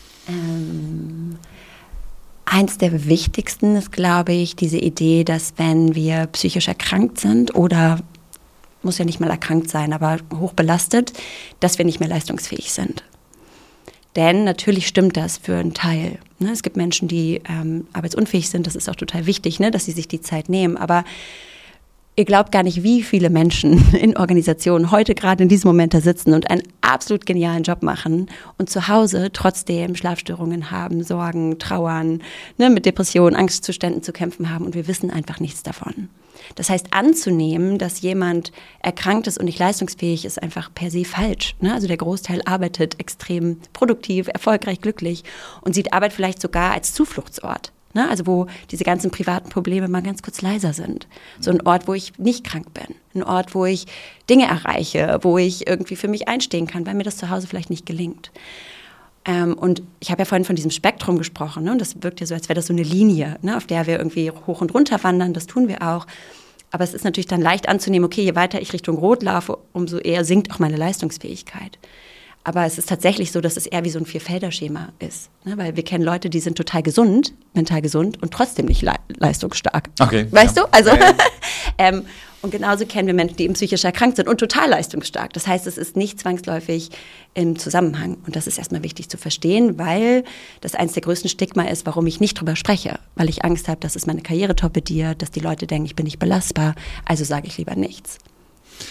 Eins der wichtigsten ist, glaube ich, diese Idee, dass wenn wir psychisch erkrankt sind oder muss ja nicht mal erkrankt sein, aber hochbelastet, dass wir nicht mehr leistungsfähig sind. Denn natürlich stimmt das für einen Teil. Ne? Es gibt Menschen, die arbeitsunfähig sind, das ist auch total wichtig, ne? Dass sie sich die Zeit nehmen, aber ihr glaubt gar nicht, wie viele Menschen in Organisationen heute gerade in diesem Moment da sitzen und einen absolut genialen Job machen und zu Hause trotzdem Schlafstörungen haben, Sorgen, trauern, ne, mit Depressionen, Angstzuständen zu kämpfen haben und wir wissen einfach nichts davon. Das heißt, anzunehmen, dass jemand erkrankt ist und nicht leistungsfähig ist, einfach per se falsch. Ne? Also der Großteil arbeitet extrem produktiv, erfolgreich, glücklich und sieht Arbeit vielleicht sogar als Zufluchtsort. Ne? Also wo diese ganzen privaten Probleme mal ganz kurz leiser sind. So ein Ort, wo ich nicht krank bin. Ein Ort, wo ich Dinge erreiche, wo ich irgendwie für mich einstehen kann, weil mir das zu Hause vielleicht nicht gelingt. Und ich habe ja vorhin von diesem Spektrum gesprochen, ne? Und das wirkt ja so, als wäre das so eine Linie, ne? Auf der wir irgendwie hoch und runter wandern, das tun wir auch. Aber es ist natürlich dann leicht anzunehmen, okay, je weiter ich Richtung Rot laufe, umso eher sinkt auch meine Leistungsfähigkeit. Aber es ist tatsächlich so, dass es eher wie so ein Vierfelder-Schema ist. Ne? Weil wir kennen Leute, die sind total gesund, mental gesund und trotzdem nicht leistungsstark. Okay. Weißt du? Also, und genauso kennen wir Menschen, die eben psychisch erkrankt sind und total leistungsstark. Das heißt, es ist nicht zwangsläufig im Zusammenhang. Und das ist erstmal wichtig zu verstehen, weil das eins der größten Stigma ist, warum ich nicht drüber spreche. Weil ich Angst habe, dass es meine Karriere torpediert, dass die Leute denken, ich bin nicht belastbar. Also sage ich lieber nichts.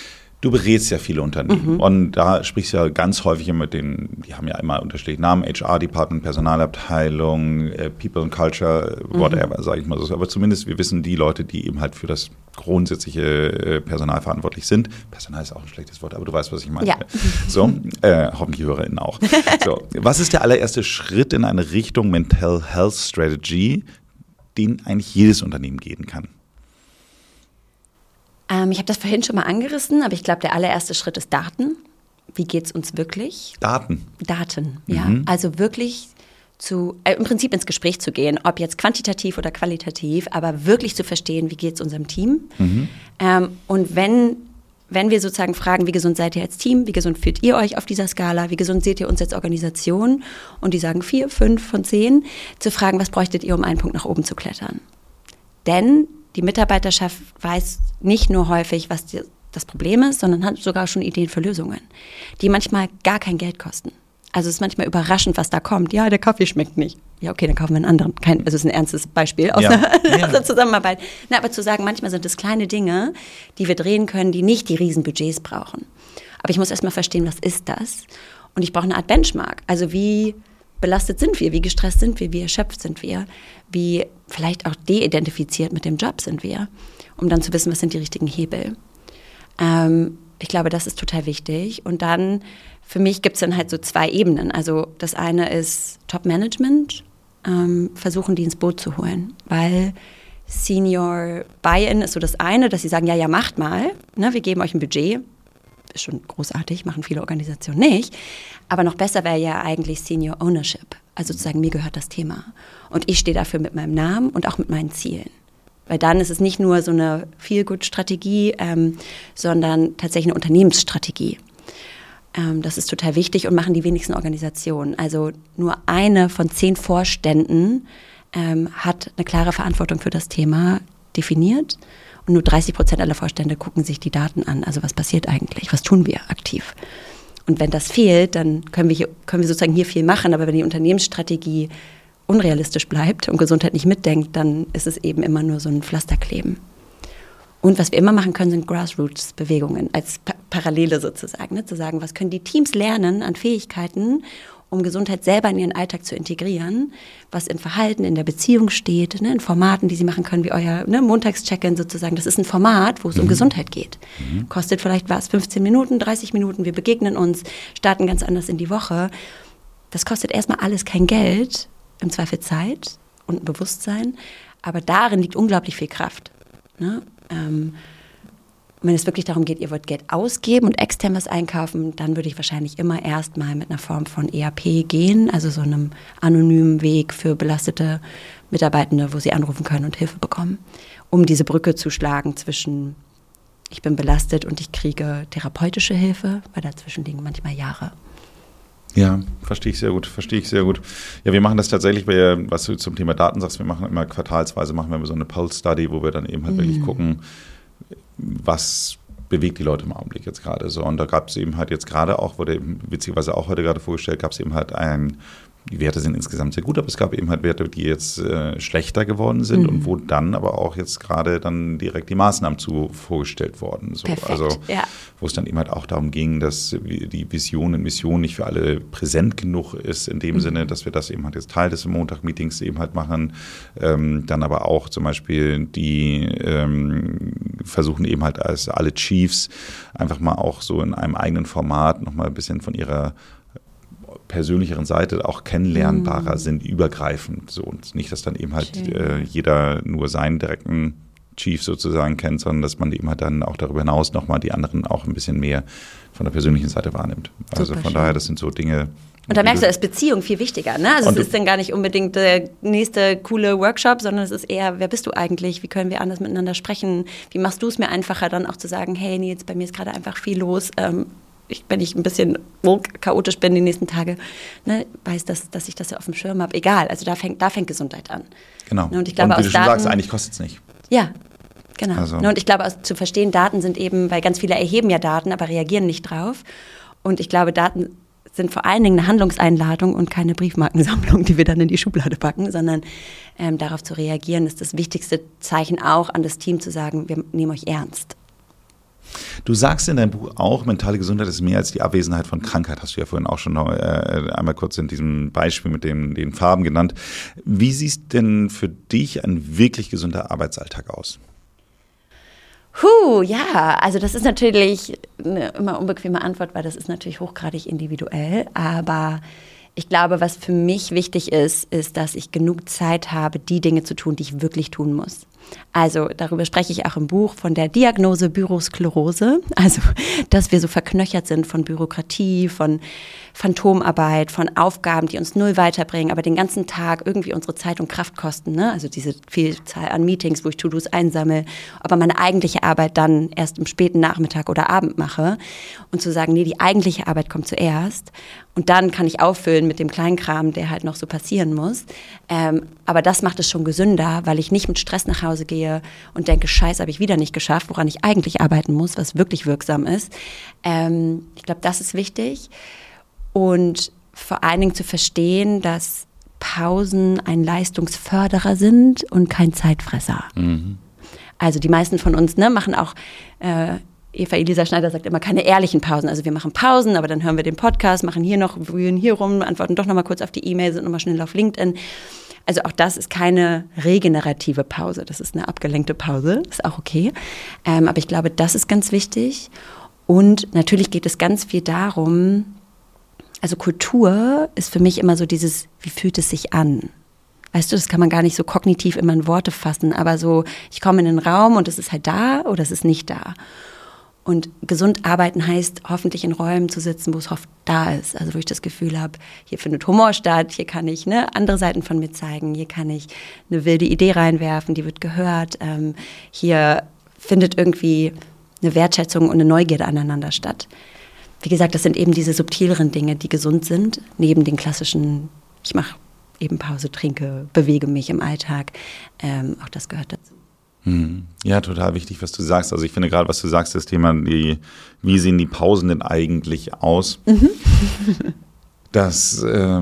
Du berätst ja viele Unternehmen und da sprichst du ja ganz häufig mit denen, die haben ja immer unterschiedliche Namen, HR-Department, Personalabteilung, People and Culture, whatever, sage ich mal so. Aber zumindest wir wissen die Leute, die eben halt für das grundsätzliche Personal verantwortlich sind. Personal ist auch ein schlechtes Wort, aber du weißt, was ich meine. Ja. So, hoffentlich HörerInnen auch. So, was ist der allererste Schritt in eine Richtung Mental Health Strategy, den eigentlich jedes Unternehmen gehen kann? Ich habe das vorhin schon mal angerissen, aber ich glaube, der allererste Schritt ist Daten. Wie geht es uns wirklich? Daten, ja. Also wirklich im Prinzip ins Gespräch zu gehen, ob jetzt quantitativ oder qualitativ, aber wirklich zu verstehen, wie geht es unserem Team. Und wenn wir sozusagen fragen, wie gesund seid ihr als Team, wie gesund fühlt ihr euch auf dieser Skala, wie gesund seht ihr uns als Organisation, und die sagen 4, 5 von 10, zu fragen, was bräuchtet ihr, um einen Punkt nach oben zu klettern. Denn die Mitarbeiterschaft weiß nicht nur häufig, was das Problem ist, sondern hat sogar schon Ideen für Lösungen, die manchmal gar kein Geld kosten. Also es ist manchmal überraschend, was da kommt. Ja, der Kaffee schmeckt nicht. Ja, okay, dann kaufen wir einen anderen. Das ist ein ernstes Beispiel aus der Zusammenarbeit. Na, aber zu sagen, manchmal sind es kleine Dinge, die wir drehen können, die nicht die Riesenbudgets brauchen. Aber ich muss erstmal verstehen, was ist das? Und ich brauche eine Art Benchmark. Also wie belastet sind wir, wie gestresst sind wir, wie erschöpft sind wir, wie vielleicht auch de-identifiziert mit dem Job sind wir, um dann zu wissen, was sind die richtigen Hebel. Ich glaube, das ist total wichtig. Und dann, für mich gibt es dann halt so 2 Ebenen. Also das eine ist Top-Management, versuchen die ins Boot zu holen, weil Senior Buy-in ist so das eine, dass sie sagen, ja, macht mal, ne, wir geben euch ein Budget. Ist schon großartig, machen viele Organisationen nicht. Aber noch besser wäre ja eigentlich Senior Ownership. Also zu sagen, mir gehört das Thema. Und ich stehe dafür mit meinem Namen und auch mit meinen Zielen. Weil dann ist es nicht nur so eine Feel-Good-Strategie, sondern tatsächlich eine Unternehmensstrategie. Das ist total wichtig und machen die wenigsten Organisationen. Also nur eine von 10 Vorständen hat eine klare Verantwortung für das Thema definiert. Und nur 30% aller Vorstände gucken sich die Daten an. Also was passiert eigentlich? Was tun wir aktiv? Und wenn das fehlt, dann können wir sozusagen hier viel machen. Aber wenn die Unternehmensstrategie unrealistisch bleibt und Gesundheit nicht mitdenkt, dann ist es eben immer nur so ein Pflasterkleben. Und was wir immer machen können, sind Grassroots-Bewegungen als Parallele sozusagen. Ne? Zu sagen, was können die Teams lernen an Fähigkeiten, um Gesundheit selber in ihren Alltag zu integrieren, was im Verhalten, in der Beziehung steht, ne, in Formaten, die sie machen können, wie euer Montagscheck-in sozusagen. Das ist ein Format, wo es um Gesundheit geht. Kostet vielleicht 15 Minuten, 30 Minuten, wir begegnen uns, starten ganz anders in die Woche. Das kostet erstmal alles kein Geld, im Zweifel Zeit und Bewusstsein, aber darin liegt unglaublich viel Kraft. Ne? Wenn es wirklich darum geht, ihr wollt Geld ausgeben und extern was einkaufen, dann würde ich wahrscheinlich immer erstmal mit einer Form von EAP gehen, also so einem anonymen Weg für belastete Mitarbeitende, wo sie anrufen können und Hilfe bekommen, um diese Brücke zu schlagen zwischen ich bin belastet und ich kriege therapeutische Hilfe, weil dazwischen liegen manchmal Jahre. Ja, verstehe ich sehr gut. Ja, wir machen das tatsächlich, was du zum Thema Daten sagst, wir machen immer quartalsweise, machen wir so eine Pulse-Study, wo wir dann eben halt wirklich gucken, was bewegt die Leute im Augenblick jetzt gerade so. Und da gab es eben halt jetzt gerade auch, wurde witzigerweise auch heute gerade vorgestellt, gab es eben halt die Werte sind insgesamt sehr gut, aber es gab eben halt Werte, die jetzt schlechter geworden sind und wo dann aber auch jetzt gerade dann direkt die Maßnahmen vorgestellt wurden. So. Perfekt, also ja. Wo es dann eben halt auch darum ging, dass die Vision und Mission nicht für alle präsent genug ist, in dem Sinne, dass wir das eben halt jetzt Teil des Montag-Meetings eben halt machen. Dann aber auch zum Beispiel die versuchen eben halt als alle Chiefs einfach mal auch so in einem eigenen Format nochmal ein bisschen von ihrer persönlicheren Seite auch kennenlernbarer sind, übergreifend. So. Und nicht, dass dann eben halt jeder nur seinen direkten Chief sozusagen kennt, sondern dass man eben halt dann auch darüber hinaus nochmal die anderen auch ein bisschen mehr von der persönlichen Seite wahrnimmt. Also von daher, das sind so Dinge. Und da merkst du, ist Beziehung viel wichtiger, ne? Also es ist dann gar nicht unbedingt der nächste coole Workshop, sondern es ist eher, wer bist du eigentlich? Wie können wir anders miteinander sprechen? Wie machst du es mir einfacher, dann auch zu sagen, hey Nils, bei mir ist gerade einfach viel los, wenn ich ein bisschen chaotisch bin die nächsten Tage, ne, weiß, dass ich das ja auf dem Schirm habe. Egal, also da fängt Gesundheit an. Genau. Ne, und ich glaube, wie du schon sagst, eigentlich kostet es nicht. Ja, genau. Also. Ne, und ich glaube, zu verstehen, Daten sind eben, weil ganz viele erheben ja Daten, aber reagieren nicht drauf. Und ich glaube, Daten sind vor allen Dingen eine Handlungseinladung und keine Briefmarkensammlung, die wir dann in die Schublade packen, sondern darauf zu reagieren, ist das wichtigste Zeichen auch an das Team zu sagen, wir nehmen euch ernst. Du sagst in deinem Buch auch, mentale Gesundheit ist mehr als die Abwesenheit von Krankheit, hast du ja vorhin auch schon einmal kurz in diesem Beispiel mit den Farben genannt. Wie sieht denn für dich ein wirklich gesunder Arbeitsalltag aus? Ja, also das ist natürlich eine immer unbequeme Antwort, weil das ist natürlich hochgradig individuell, aber ich glaube, was für mich wichtig ist, dass ich genug Zeit habe, die Dinge zu tun, die ich wirklich tun muss. Also darüber spreche ich auch im Buch von der Diagnose Bürosklerose, also dass wir so verknöchert sind von Bürokratie, von Phantomarbeit, von Aufgaben, die uns null weiterbringen, aber den ganzen Tag irgendwie unsere Zeit und Kraft kosten. Ne? Also diese Vielzahl an Meetings, wo ich To-Dos einsammle, aber meine eigentliche Arbeit dann erst im späten Nachmittag oder Abend mache und zu sagen, nee, die eigentliche Arbeit kommt zuerst und dann kann ich auffüllen mit dem Kleinkram, der halt noch so passieren muss. Aber das macht es schon gesünder, weil ich nicht mit Stress nach Hause gehe und denke, Scheiße, habe ich wieder nicht geschafft, woran ich eigentlich arbeiten muss, was wirklich wirksam ist. Ich glaube, das ist wichtig. Und vor allen Dingen zu verstehen, dass Pausen ein Leistungsförderer sind und kein Zeitfresser. Mhm. Also die meisten von uns machen auch, Eva Elisa Schneider sagt immer, keine ehrlichen Pausen. Also wir machen Pausen, aber dann hören wir den Podcast, machen hier noch, wühlen hier rum, antworten doch noch mal kurz auf die E-Mail, sind noch mal schnell auf LinkedIn. Also auch das ist keine regenerative Pause, das ist eine abgelenkte Pause, ist auch okay. Aber ich glaube, das ist ganz wichtig. Und natürlich geht es ganz viel darum, also Kultur ist für mich immer so dieses, wie fühlt es sich an? Weißt du, das kann man gar nicht so kognitiv immer in Worte fassen, aber so, ich komme in den Raum und es ist halt da oder es ist nicht da. Und gesund arbeiten heißt, hoffentlich in Räumen zu sitzen, wo es oft da ist. Also wo ich das Gefühl habe, hier findet Humor statt, hier kann ich andere Seiten von mir zeigen, hier kann ich eine wilde Idee reinwerfen, die wird gehört. Hier findet irgendwie eine Wertschätzung und eine Neugierde aneinander statt. Wie gesagt, das sind eben diese subtileren Dinge, die gesund sind, neben den klassischen, ich mache eben Pause, trinke, bewege mich im Alltag. Auch das gehört dazu. Ja, total wichtig, was du sagst. Also ich finde gerade, was du sagst, das Thema, wie sehen die Pausen denn eigentlich aus? Mhm. Das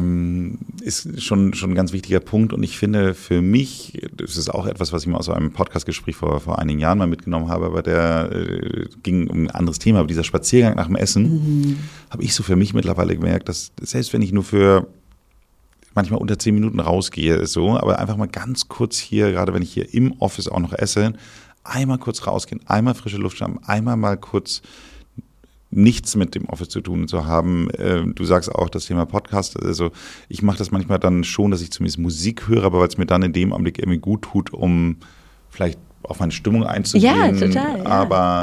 ist schon ein ganz wichtiger Punkt. Und ich finde für mich, das ist auch etwas, was ich mal aus einem Podcastgespräch vor einigen Jahren mal mitgenommen habe, aber der ging um ein anderes Thema. Aber dieser Spaziergang nach dem Essen, habe ich so für mich mittlerweile gemerkt, dass selbst wenn ich nur für manchmal unter 10 Minuten rausgehe, ist so, aber einfach mal ganz kurz hier, gerade wenn ich hier im Office auch noch esse, einmal kurz rausgehen, einmal frische Luft schnappen, einmal mal kurz nichts mit dem Office zu tun zu haben. Du sagst auch das Thema Podcast, also ich mache das manchmal dann schon, dass ich zumindest Musik höre, aber weil es mir dann in dem Augenblick irgendwie gut tut, um vielleicht auf meine Stimmung einzugehen. Ja, total. Ja.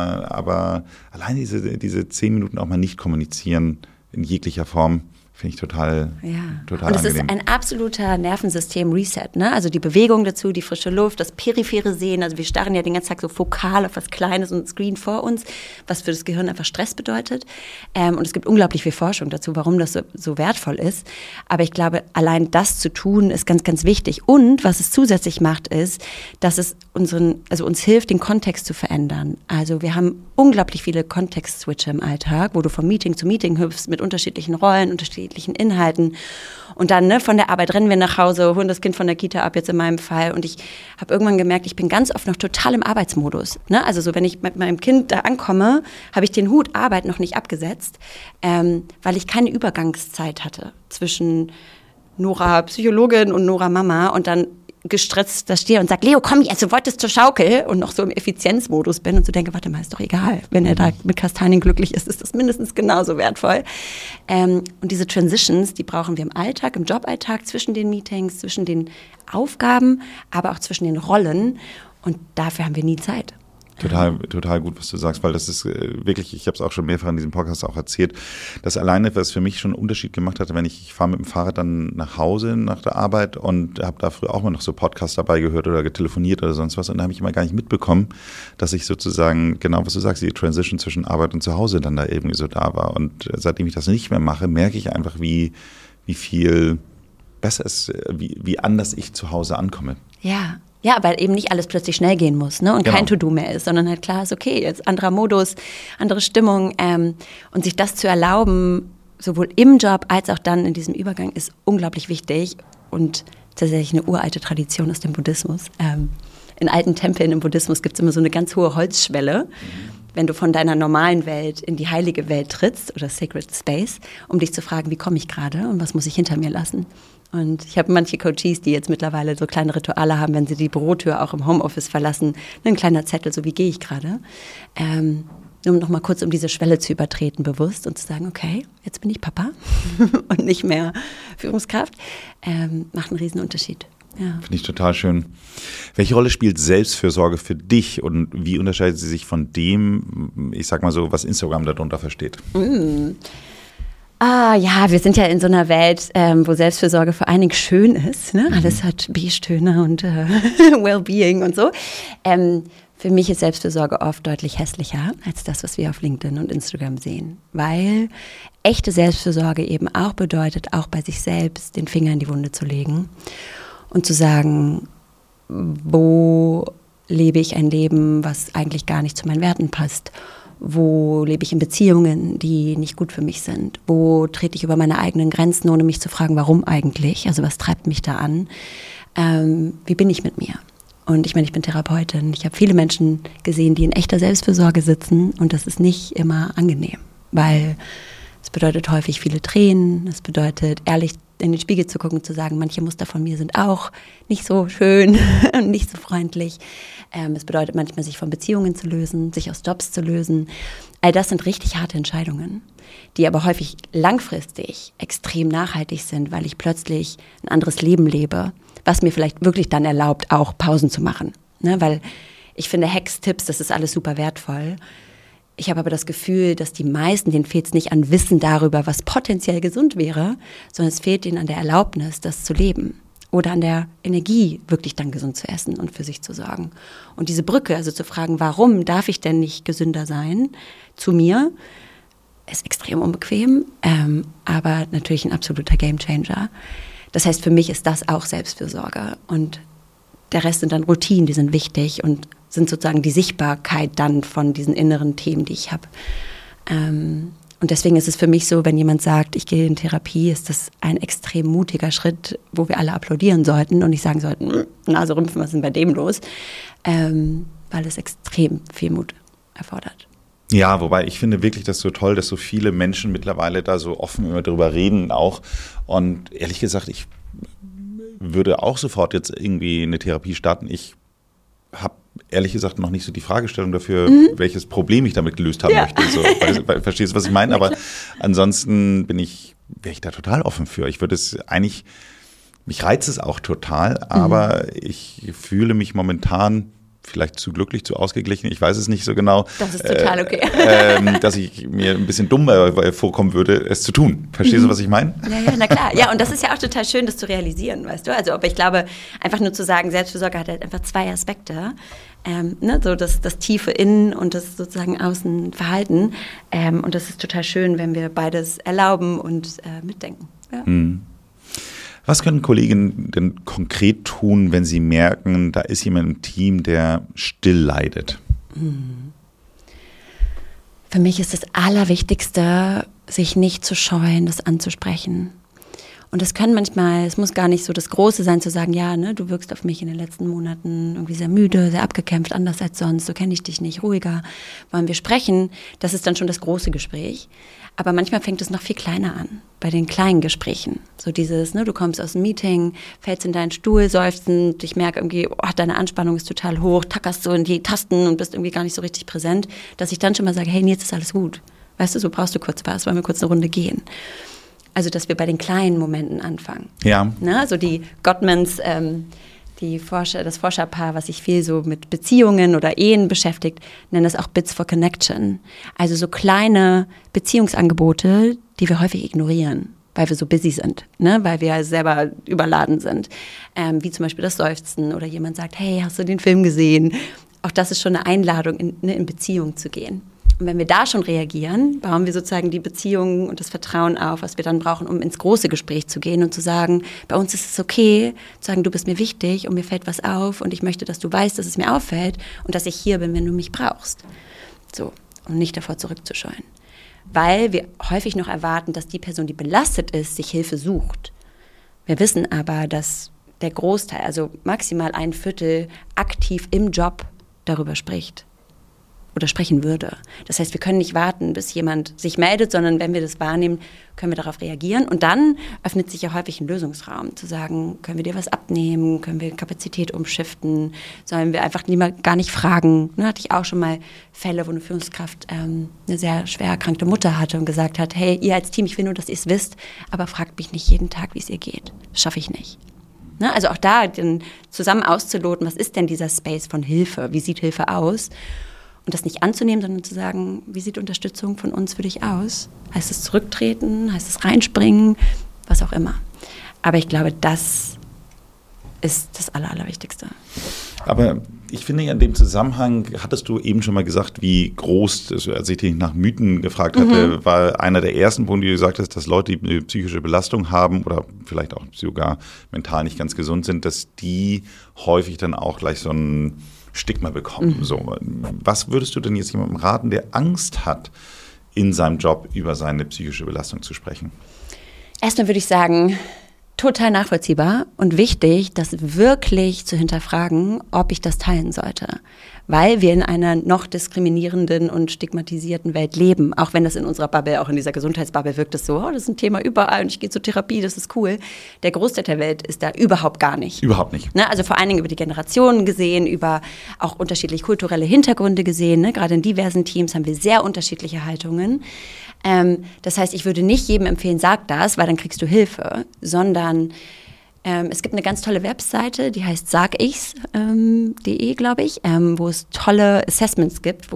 Aber allein diese 10 Minuten auch mal nicht kommunizieren in jeglicher Form, finde ich total und es angenehm. ist ein absoluter Nervensystem-Reset, ne? Also die Bewegung dazu, die frische Luft, das periphere Sehen. Also wir starren ja den ganzen Tag so fokal auf was Kleines und Screen vor uns, was für das Gehirn einfach Stress bedeutet. Und es gibt unglaublich viel Forschung dazu, warum das so wertvoll ist. Aber ich glaube, allein das zu tun, ist ganz, ganz wichtig. Und was es zusätzlich macht, ist, dass es uns hilft, den Kontext zu verändern. Also wir haben unglaublich viele Kontextswitche im Alltag, wo du von Meeting zu Meeting hüpfst mit unterschiedlichen Rollen, unterschiedlichen Inhalten. Und dann von der Arbeit rennen wir nach Hause, holen das Kind von der Kita ab, jetzt in meinem Fall. Und ich habe irgendwann gemerkt, ich bin ganz oft noch total im Arbeitsmodus. Ne? Also so, wenn ich mit meinem Kind da ankomme, habe ich den Hut Arbeit noch nicht abgesetzt, weil ich keine Übergangszeit hatte zwischen Nora Psychologin und Nora Mama und dann gestresst da stehe und sage, Leo, komm jetzt, du wolltest zur Schaukel und noch so im Effizienzmodus bin und so denke, warte mal, ist doch egal. Wenn er da mit Kastanien glücklich ist, ist das mindestens genauso wertvoll. Und diese Transitions, die brauchen wir im Alltag, im Joballtag, zwischen den Meetings, zwischen den Aufgaben, aber auch zwischen den Rollen und dafür haben wir nie Zeit. Total gut, was du sagst, weil das ist wirklich, ich habe es auch schon mehrfach in diesem Podcast auch erzählt, dass alleine, was für mich schon einen Unterschied gemacht hatte, wenn ich fahre mit dem Fahrrad dann nach Hause nach der Arbeit und habe da früher auch mal noch so Podcasts dabei gehört oder getelefoniert oder sonst was und da habe ich immer gar nicht mitbekommen, dass ich sozusagen, genau was du sagst, die Transition zwischen Arbeit und Zuhause dann da irgendwie so da war und seitdem ich das nicht mehr mache, merke ich einfach, wie viel besser es, wie anders ich zu Hause ankomme. Ja, weil eben nicht alles plötzlich schnell gehen muss, ne? Und kein To-Do mehr ist, sondern halt klar ist, okay, jetzt anderer Modus, andere Stimmung und sich das zu erlauben, sowohl im Job als auch dann in diesem Übergang ist unglaublich wichtig und tatsächlich eine uralte Tradition aus dem Buddhismus. In alten Tempeln im Buddhismus gibt es immer so eine ganz hohe Holzschwelle wenn du von deiner normalen Welt in die heilige Welt trittst oder Sacred Space, um dich zu fragen, wie komme ich gerade und was muss ich hinter mir lassen? Und ich habe manche Coaches, die jetzt mittlerweile so kleine Rituale haben, wenn sie die Bürotür auch im Homeoffice verlassen, ein kleiner Zettel, so wie gehe ich gerade, um nochmal kurz um diese Schwelle zu übertreten, bewusst und zu sagen, okay, jetzt bin ich Papa und nicht mehr Führungskraft, macht einen riesen Unterschied. Ja. Finde ich total schön. Welche Rolle spielt Selbstfürsorge für dich und wie unterscheidet sie sich von dem, ich sag mal so, was Instagram darunter versteht? Ja, wir sind ja in so einer Welt, wo Selbstfürsorge vor allen Dingen schön ist. Ne? Alles hat Beige-Töne und Wellbeing und so. Für mich ist Selbstfürsorge oft deutlich hässlicher als das, was wir auf LinkedIn und Instagram sehen. Weil echte Selbstfürsorge eben auch bedeutet, auch bei sich selbst den Finger in die Wunde zu legen und zu sagen, wo lebe ich ein Leben, was eigentlich gar nicht zu meinen Werten passt? Wo lebe ich in Beziehungen, die nicht gut für mich sind? Wo trete ich über meine eigenen Grenzen, ohne mich zu fragen, warum eigentlich? Also was treibt mich da an? Wie bin ich mit mir? Und ich meine, ich bin Therapeutin. Ich habe viele Menschen gesehen, die in echter Selbstfürsorge sitzen und das ist nicht immer angenehm, weil es bedeutet häufig viele Tränen, es bedeutet ehrlich in den Spiegel zu gucken und zu sagen, manche Muster von mir sind auch nicht so schön und nicht so freundlich. Es bedeutet manchmal, sich von Beziehungen zu lösen, sich aus Jobs zu lösen. All das sind richtig harte Entscheidungen, die aber häufig langfristig extrem nachhaltig sind, weil ich plötzlich ein anderes Leben lebe, was mir vielleicht wirklich dann erlaubt, auch Pausen zu machen. Ne? Weil ich finde Hacks-Tipps, das ist alles super wertvoll. Ich habe aber das Gefühl, dass die meisten, denen fehlt es nicht an Wissen darüber, was potenziell gesund wäre, sondern es fehlt ihnen an der Erlaubnis, das zu leben. Oder an der Energie, wirklich dann gesund zu essen und für sich zu sorgen. Und diese Brücke, also zu fragen, warum darf ich denn nicht gesünder sein, zu mir, ist extrem unbequem, aber natürlich ein absoluter Gamechanger. Das heißt, für mich ist das auch Selbstfürsorge. Und der Rest sind dann Routinen, die sind wichtig und sind sozusagen die Sichtbarkeit dann von diesen inneren Themen, die ich habe. Und deswegen ist es für mich so, wenn jemand sagt, ich gehe in Therapie, ist das ein extrem mutiger Schritt, wo wir alle applaudieren sollten und nicht sagen sollten, Naserümpfen, was ist denn bei dem los? Weil es extrem viel Mut erfordert. Ja, wobei ich finde wirklich das so toll, dass so viele Menschen mittlerweile da so offen immer drüber reden auch. Und ehrlich gesagt, ich würde auch sofort jetzt irgendwie eine Therapie starten. Ich habe ehrlich gesagt noch nicht so die Fragestellung dafür, welches Problem ich damit gelöst haben möchte. So, verstehst du, was ich meine? Aber ansonsten wäre ich da total offen für. Ich würde es eigentlich, mich reizt es auch total, aber ich fühle mich momentan vielleicht zu glücklich, zu ausgeglichen, ich weiß es nicht so genau. Das ist total okay. Dass ich mir ein bisschen dumm vorkommen würde, es zu tun. Verstehst du, was ich meine? Ja, na klar. Ja, und das ist ja auch total schön, das zu realisieren, weißt du? Also, aber ich glaube, einfach nur zu sagen, Selbstfürsorge hat halt einfach zwei Aspekte. Ne? So das tiefe Innen und das sozusagen Außenverhalten. Und das ist total schön, wenn wir beides erlauben und mitdenken. Ja. Was können Kollegen denn konkret tun, wenn sie merken, da ist jemand im Team, der still leidet? Für mich ist das Allerwichtigste, sich nicht zu scheuen, das anzusprechen. Und das können manchmal, es muss gar nicht so das Große sein, zu sagen, ja, ne, du wirkst auf mich in den letzten Monaten irgendwie sehr müde, sehr abgekämpft, anders als sonst, so kenne ich dich nicht, ruhiger, wollen wir sprechen. Das ist dann schon das große Gespräch. Aber manchmal fängt es noch viel kleiner an, bei den kleinen Gesprächen. So dieses, ne, du kommst aus dem Meeting, fällst in deinen Stuhl, seufzend, ich merke irgendwie, deine Anspannung ist total hoch, tackerst so in die Tasten und bist irgendwie gar nicht so richtig präsent, dass ich dann schon mal sage, hey, jetzt ist alles gut. Weißt du, so brauchst du kurz was, wollen wir kurz eine Runde gehen. Also, dass wir bei den kleinen Momenten anfangen. Ja. Ne, also die Gottmans, das Forscherpaar, was sich viel so mit Beziehungen oder Ehen beschäftigt, nennen das auch Bits for Connection. Also so kleine Beziehungsangebote, die wir häufig ignorieren, weil wir so busy sind, ne? Weil wir selber überladen sind. Wie zum Beispiel das Seufzen oder jemand sagt, hey, hast du den Film gesehen? Auch das ist schon eine Einladung, in Beziehung zu gehen. Und wenn wir da schon reagieren, bauen wir sozusagen die Beziehungen und das Vertrauen auf, was wir dann brauchen, um ins große Gespräch zu gehen und zu sagen, bei uns ist es okay, zu sagen, du bist mir wichtig und mir fällt was auf und ich möchte, dass du weißt, dass es mir auffällt und dass ich hier bin, wenn du mich brauchst. So, um nicht davor zurückzuscheuen. Weil wir häufig noch erwarten, dass die Person, die belastet ist, sich Hilfe sucht. Wir wissen aber, dass der Großteil, also maximal 1/4, aktiv im Job darüber spricht. oder sprechen würde. Das heißt, wir können nicht warten, bis jemand sich meldet, sondern wenn wir das wahrnehmen, können wir darauf reagieren. Und dann öffnet sich ja häufig ein Lösungsraum, zu sagen, können wir dir was abnehmen, können wir Kapazität umschiften, sollen wir einfach gar nicht fragen. Da hatte ich auch schon mal Fälle, wo eine Führungskraft eine sehr schwer erkrankte Mutter hatte und gesagt hat, hey, ihr als Team, ich will nur, dass ihr es wisst, aber fragt mich nicht jeden Tag, wie es ihr geht. Das schaffe ich nicht. Also auch da zusammen auszuloten, was ist denn dieser Space von Hilfe, wie sieht Hilfe aus? Und das nicht anzunehmen, sondern zu sagen, wie sieht Unterstützung von uns für dich aus? Heißt es zurücktreten, heißt es reinspringen, was auch immer. Aber ich glaube, das ist das Allerwichtigste. Aber ich finde ja in dem Zusammenhang, hattest du eben schon mal gesagt, wie groß, als ich dich nach Mythen gefragt hatte, war einer der ersten Punkte, die du gesagt hast, dass Leute, die eine psychische Belastung haben oder vielleicht auch sogar mental nicht ganz gesund sind, dass die häufig dann auch gleich so ein Stigma bekommen. So, was würdest du denn jetzt jemandem raten, der Angst hat, in seinem Job über seine psychische Belastung zu sprechen? Erstmal würde ich sagen, total nachvollziehbar und wichtig, das wirklich zu hinterfragen, ob ich das teilen sollte. Weil wir in einer noch diskriminierenden und stigmatisierten Welt leben. Auch wenn das in unserer Bubble, auch in dieser Gesundheitsbubble wirkt es so, das ist ein Thema überall und ich gehe zur Therapie, das ist cool. Der Großteil der Welt ist da überhaupt gar nicht. Überhaupt nicht. Also vor allen Dingen über die Generationen gesehen, über auch unterschiedliche kulturelle Hintergründe gesehen. Gerade in diversen Teams haben wir sehr unterschiedliche Haltungen. Das heißt, ich würde nicht jedem empfehlen, sag das, weil dann kriegst du Hilfe, sondern es gibt eine ganz tolle Webseite, die heißt sagichs.de, glaube ich, wo es tolle Assessments gibt,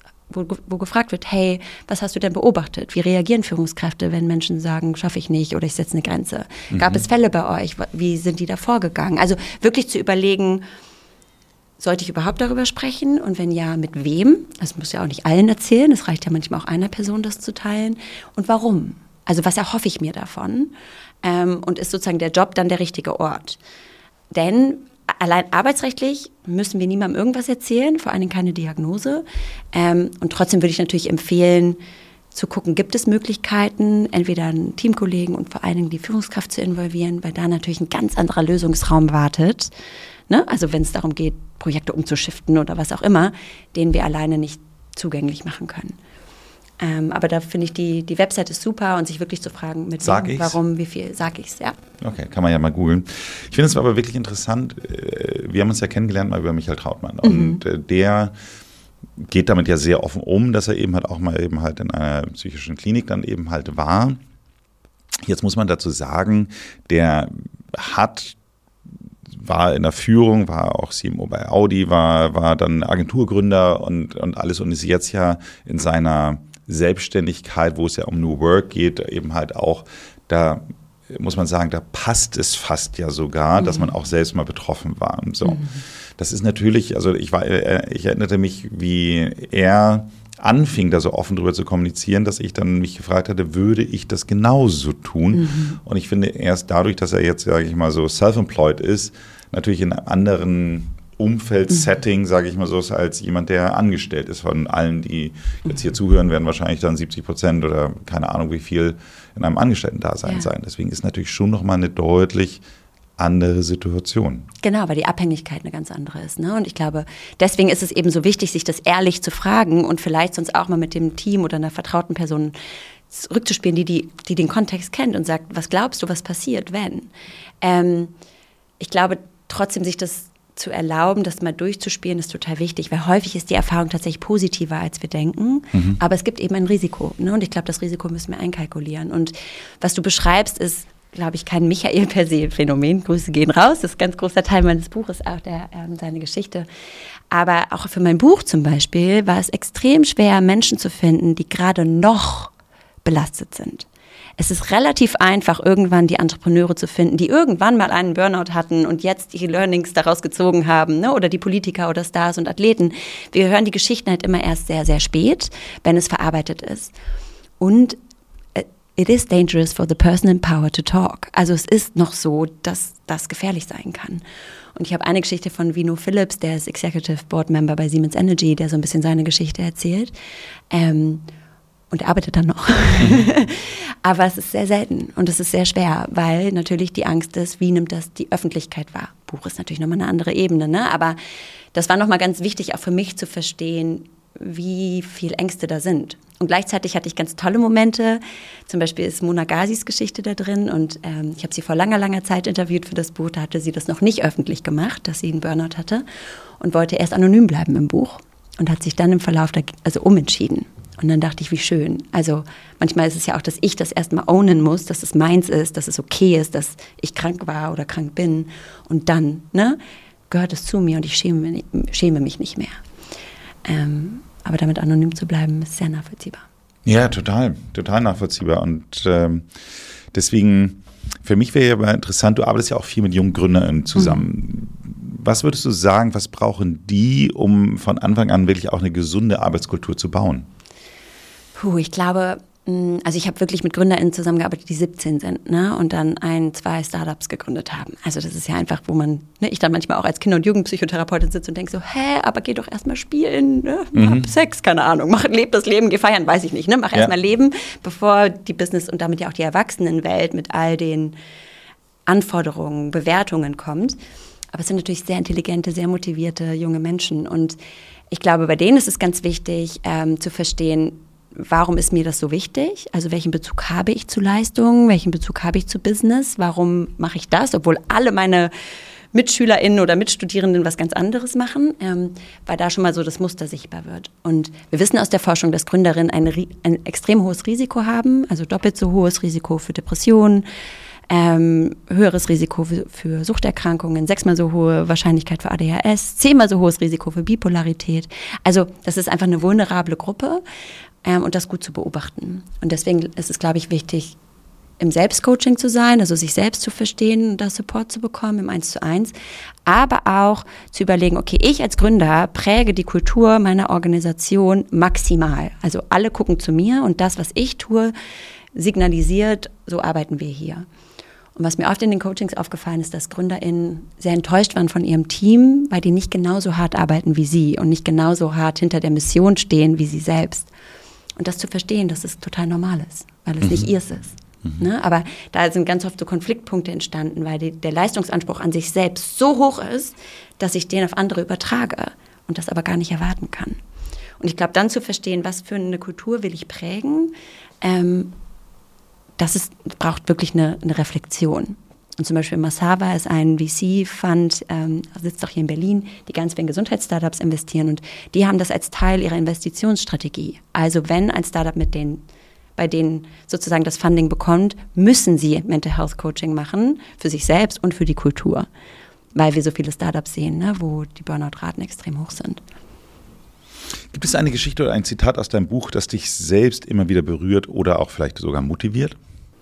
wo gefragt wird, hey, was hast du denn beobachtet? Wie reagieren Führungskräfte, wenn Menschen sagen, schaffe ich nicht oder ich setze eine Grenze? Gab es Fälle bei euch? Wie sind die da vorgegangen? Also wirklich zu überlegen, sollte ich überhaupt darüber sprechen? Und wenn ja, mit wem? Das muss ja auch nicht allen erzählen. Es reicht ja manchmal auch einer Person, das zu teilen. Und warum? Also was erhoffe ich mir davon? Und ist sozusagen der Job dann der richtige Ort? Denn allein arbeitsrechtlich müssen wir niemandem irgendwas erzählen, vor allen Dingen keine Diagnose. Und trotzdem würde ich natürlich empfehlen, zu gucken, gibt es Möglichkeiten, entweder einen Teamkollegen und vor allen Dingen die Führungskraft zu involvieren, weil da natürlich ein ganz anderer Lösungsraum wartet. Also wenn es darum geht, Projekte umzuschiften oder was auch immer, den wir alleine nicht zugänglich machen können. Aber da finde ich, die Website ist super und sich wirklich zu fragen, mit wem, warum, wie viel, sag ich's, ja. Okay, kann man ja mal googeln. Ich finde es aber wirklich interessant, wir haben uns ja kennengelernt mal über Michael Trautmann und der geht damit ja sehr offen um, dass er eben halt auch mal eben halt in einer psychischen Klinik dann eben halt war. Jetzt muss man dazu sagen, der war in der Führung, war auch CMO bei Audi, war dann Agenturgründer und alles und ist jetzt ja in seiner Selbstständigkeit, wo es ja um New Work geht, eben halt auch, da muss man sagen, da passt es fast ja sogar, dass man auch selbst mal betroffen war. Und so. Das ist natürlich, also ich erinnerte mich, wie er anfing, da so offen drüber zu kommunizieren, dass ich dann mich gefragt hatte, würde ich das genauso tun? Und ich finde, erst dadurch, dass er jetzt, sage ich mal, so self-employed ist, natürlich in einem anderen Umfeld, Setting, sage ich mal so, als jemand, der angestellt ist. Von allen, die jetzt hier zuhören, werden wahrscheinlich dann 70% oder keine Ahnung wie viel in einem Angestellten-Dasein sein. Deswegen ist natürlich schon nochmal eine deutlich andere Situation. Genau, weil die Abhängigkeit eine ganz andere ist. Und ich glaube, deswegen ist es eben so wichtig, sich das ehrlich zu fragen und vielleicht sonst auch mal mit dem Team oder einer vertrauten Person rückzuspielen, die den Kontext kennt und sagt, was glaubst du, was passiert, wenn? Ich glaube, trotzdem sich das zu erlauben, das mal durchzuspielen, ist total wichtig, weil häufig ist die Erfahrung tatsächlich positiver, als wir denken, aber es gibt eben ein Risiko. Und ich glaube, das Risiko müssen wir einkalkulieren. Und was du beschreibst, ist, glaube ich, kein Michael-per-se-Phänomen. Grüße gehen raus, das ist ein ganz großer Teil meines Buches, auch seine Geschichte. Aber auch für mein Buch zum Beispiel war es extrem schwer, Menschen zu finden, die gerade noch belastet sind. Es ist relativ einfach, irgendwann die Entrepreneure zu finden, die irgendwann mal einen Burnout hatten und jetzt die Learnings daraus gezogen haben, oder die Politiker oder Stars und Athleten. Wir hören die Geschichten halt immer erst sehr, sehr spät, wenn es verarbeitet ist. Und it is dangerous for the person in power to talk. Also es ist noch so, dass das gefährlich sein kann. Und ich habe eine Geschichte von Vino Phillips, der ist Executive Board Member bei Siemens Energy, der so ein bisschen seine Geschichte erzählt. Und er arbeitet dann noch. Aber es ist sehr selten und es ist sehr schwer, weil natürlich die Angst ist, wie nimmt das die Öffentlichkeit wahr? Buch ist natürlich nochmal eine andere Ebene, Aber das war nochmal ganz wichtig, auch für mich zu verstehen, wie viel Ängste da sind. Und gleichzeitig hatte ich ganz tolle Momente. Zum Beispiel ist Mona Ghazis Geschichte da drin und ich habe sie vor langer, langer Zeit interviewt für das Buch. Da hatte sie das noch nicht öffentlich gemacht, dass sie einen Burnout hatte und wollte erst anonym bleiben im Buch und hat sich dann im Verlauf umentschieden. Und dann dachte ich, wie schön. Also manchmal ist es ja auch, dass ich das erstmal ownen muss, dass es meins ist, dass es okay ist, dass ich krank war oder krank bin. Und dann gehört es zu mir und ich schäme mich nicht mehr. Aber damit anonym zu bleiben, ist sehr nachvollziehbar. Ja, total nachvollziehbar. Und deswegen, für mich wäre ja aber interessant, du arbeitest ja auch viel mit jungen GründerInnen zusammen. Was würdest du sagen, was brauchen die, um von Anfang an wirklich auch eine gesunde Arbeitskultur zu bauen? Ich glaube, also ich habe wirklich mit GründerInnen zusammengearbeitet, die 17 sind, und dann 2 Startups gegründet haben. Also das ist ja einfach, wo ich dann manchmal auch als Kinder- und Jugendpsychotherapeutin sitze und denke so, aber geh doch erstmal spielen, hab Sex, keine Ahnung, leb das Leben, geh feiern, weiß ich nicht, mach erstmal Leben, bevor die Business und damit ja auch die Erwachsenenwelt mit all den Anforderungen, Bewertungen kommt. Aber es sind natürlich sehr intelligente, sehr motivierte junge Menschen und ich glaube, bei denen ist es ganz wichtig zu verstehen, warum ist mir das so wichtig? Also welchen Bezug habe ich zu Leistungen? Welchen Bezug habe ich zu Business? Warum mache ich das, obwohl alle meine MitschülerInnen oder Mitstudierenden was ganz anderes machen? Weil da schon mal so das Muster sichtbar wird. Und wir wissen aus der Forschung, dass Gründerinnen ein extrem hohes Risiko haben, also doppelt so hohes Risiko für Depressionen, höheres Risiko für Suchterkrankungen, 6-mal so hohe Wahrscheinlichkeit für ADHS, 10-mal so hohes Risiko für Bipolarität. Also das ist einfach eine vulnerable Gruppe und das gut zu beobachten. Und deswegen ist es, glaube ich, wichtig, im Selbstcoaching zu sein, also sich selbst zu verstehen und da Support zu bekommen im 1:1, aber auch zu überlegen, okay, ich als Gründer präge die Kultur meiner Organisation maximal. Also alle gucken zu mir und das, was ich tue, signalisiert, so arbeiten wir hier. Und was mir oft in den Coachings aufgefallen ist, dass GründerInnen sehr enttäuscht waren von ihrem Team, weil die nicht genauso hart arbeiten wie sie und nicht genauso hart hinter der Mission stehen wie sie selbst. Und das zu verstehen, dass es total normal ist, weil es nicht ihrs ist. Aber da sind ganz oft so Konfliktpunkte entstanden, weil der Leistungsanspruch an sich selbst so hoch ist, dass ich den auf andere übertrage und das aber gar nicht erwarten kann. Und ich glaube, dann zu verstehen, was für eine Kultur will ich prägen, braucht wirklich eine Reflexion. Und zum Beispiel Masava ist ein VC-Fund, sitzt auch hier in Berlin, die ganz viel in Gesundheitsstartups investieren und die haben das als Teil ihrer Investitionsstrategie. Also wenn ein Startup bei denen sozusagen das Funding bekommt, müssen sie Mental Health Coaching machen für sich selbst und für die Kultur, weil wir so viele Startups sehen, wo die Burnout-Raten extrem hoch sind. Gibt es eine Geschichte oder ein Zitat aus deinem Buch, das dich selbst immer wieder berührt oder auch vielleicht sogar motiviert?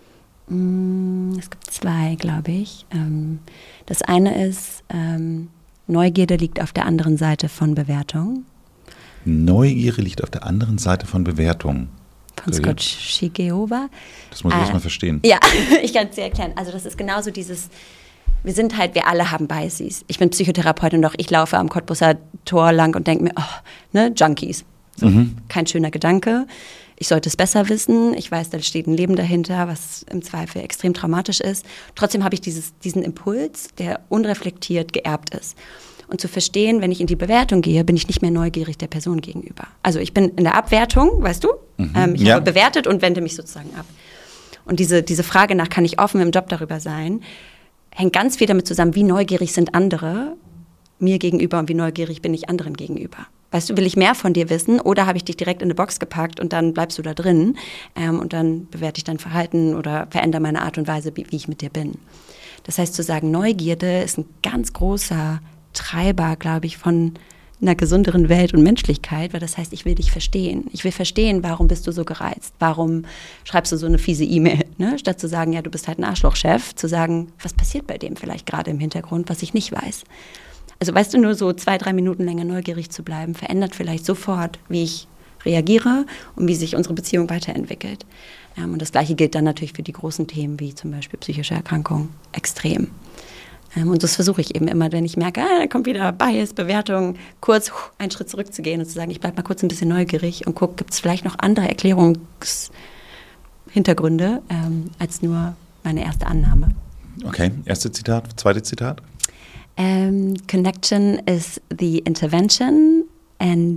Es gibt 2, glaube ich. Das eine ist, Neugierde liegt auf der anderen Seite von Bewertung. Neugierde liegt auf der anderen Seite von Bewertung. Von Scott Shigeowa. Das muss ich erst mal verstehen. Ja, ich kann es dir erklären. Also das ist genauso dieses, wir alle haben Biases. Ich bin Psychotherapeutin und auch ich laufe am Cottbusser Tor lang und denke mir, Junkies. So, kein schöner Gedanke. Ich sollte es besser wissen. Ich weiß, da steht ein Leben dahinter, was im Zweifel extrem traumatisch ist. Trotzdem habe ich diesen Impuls, der unreflektiert geerbt ist. Und zu verstehen, wenn ich in die Bewertung gehe, bin ich nicht mehr neugierig der Person gegenüber. Also ich bin in der Abwertung, weißt du? Ich habe bewertet und wende mich sozusagen ab. Und diese Frage nach, kann ich offen im Job darüber sein, hängt ganz viel damit zusammen, wie neugierig sind andere mir gegenüber und wie neugierig bin ich anderen gegenüber. Weißt du, will ich mehr von dir wissen oder habe ich dich direkt in eine Box gepackt und dann bleibst du da drin und dann bewerte ich dein Verhalten oder verändere meine Art und Weise, wie ich mit dir bin. Das heißt, zu sagen, Neugierde ist ein ganz großer Treiber, glaube ich, von einer gesünderen Welt und Menschlichkeit, weil das heißt, ich will dich verstehen. Ich will verstehen, warum bist du so gereizt? Warum schreibst du so eine fiese E-Mail? Statt zu sagen, ja, du bist halt ein Arschlochchef, zu sagen, was passiert bei dem vielleicht gerade im Hintergrund, was ich nicht weiß. Also weißt du, nur so 2-3 Minuten länger neugierig zu bleiben, verändert vielleicht sofort, wie ich reagiere und wie sich unsere Beziehung weiterentwickelt. Und das Gleiche gilt dann natürlich für die großen Themen, wie zum Beispiel psychische Erkrankungen, extrem. Und das versuche ich eben immer, wenn ich merke, da kommt wieder Bias, Bewertung, kurz einen Schritt zurückzugehen und zu sagen, ich bleibe mal kurz ein bisschen neugierig und gucke, gibt es vielleicht noch andere Erklärungshintergründe als nur meine erste Annahme. Okay, erste Zitat, zweite Zitat? Connection is the intervention and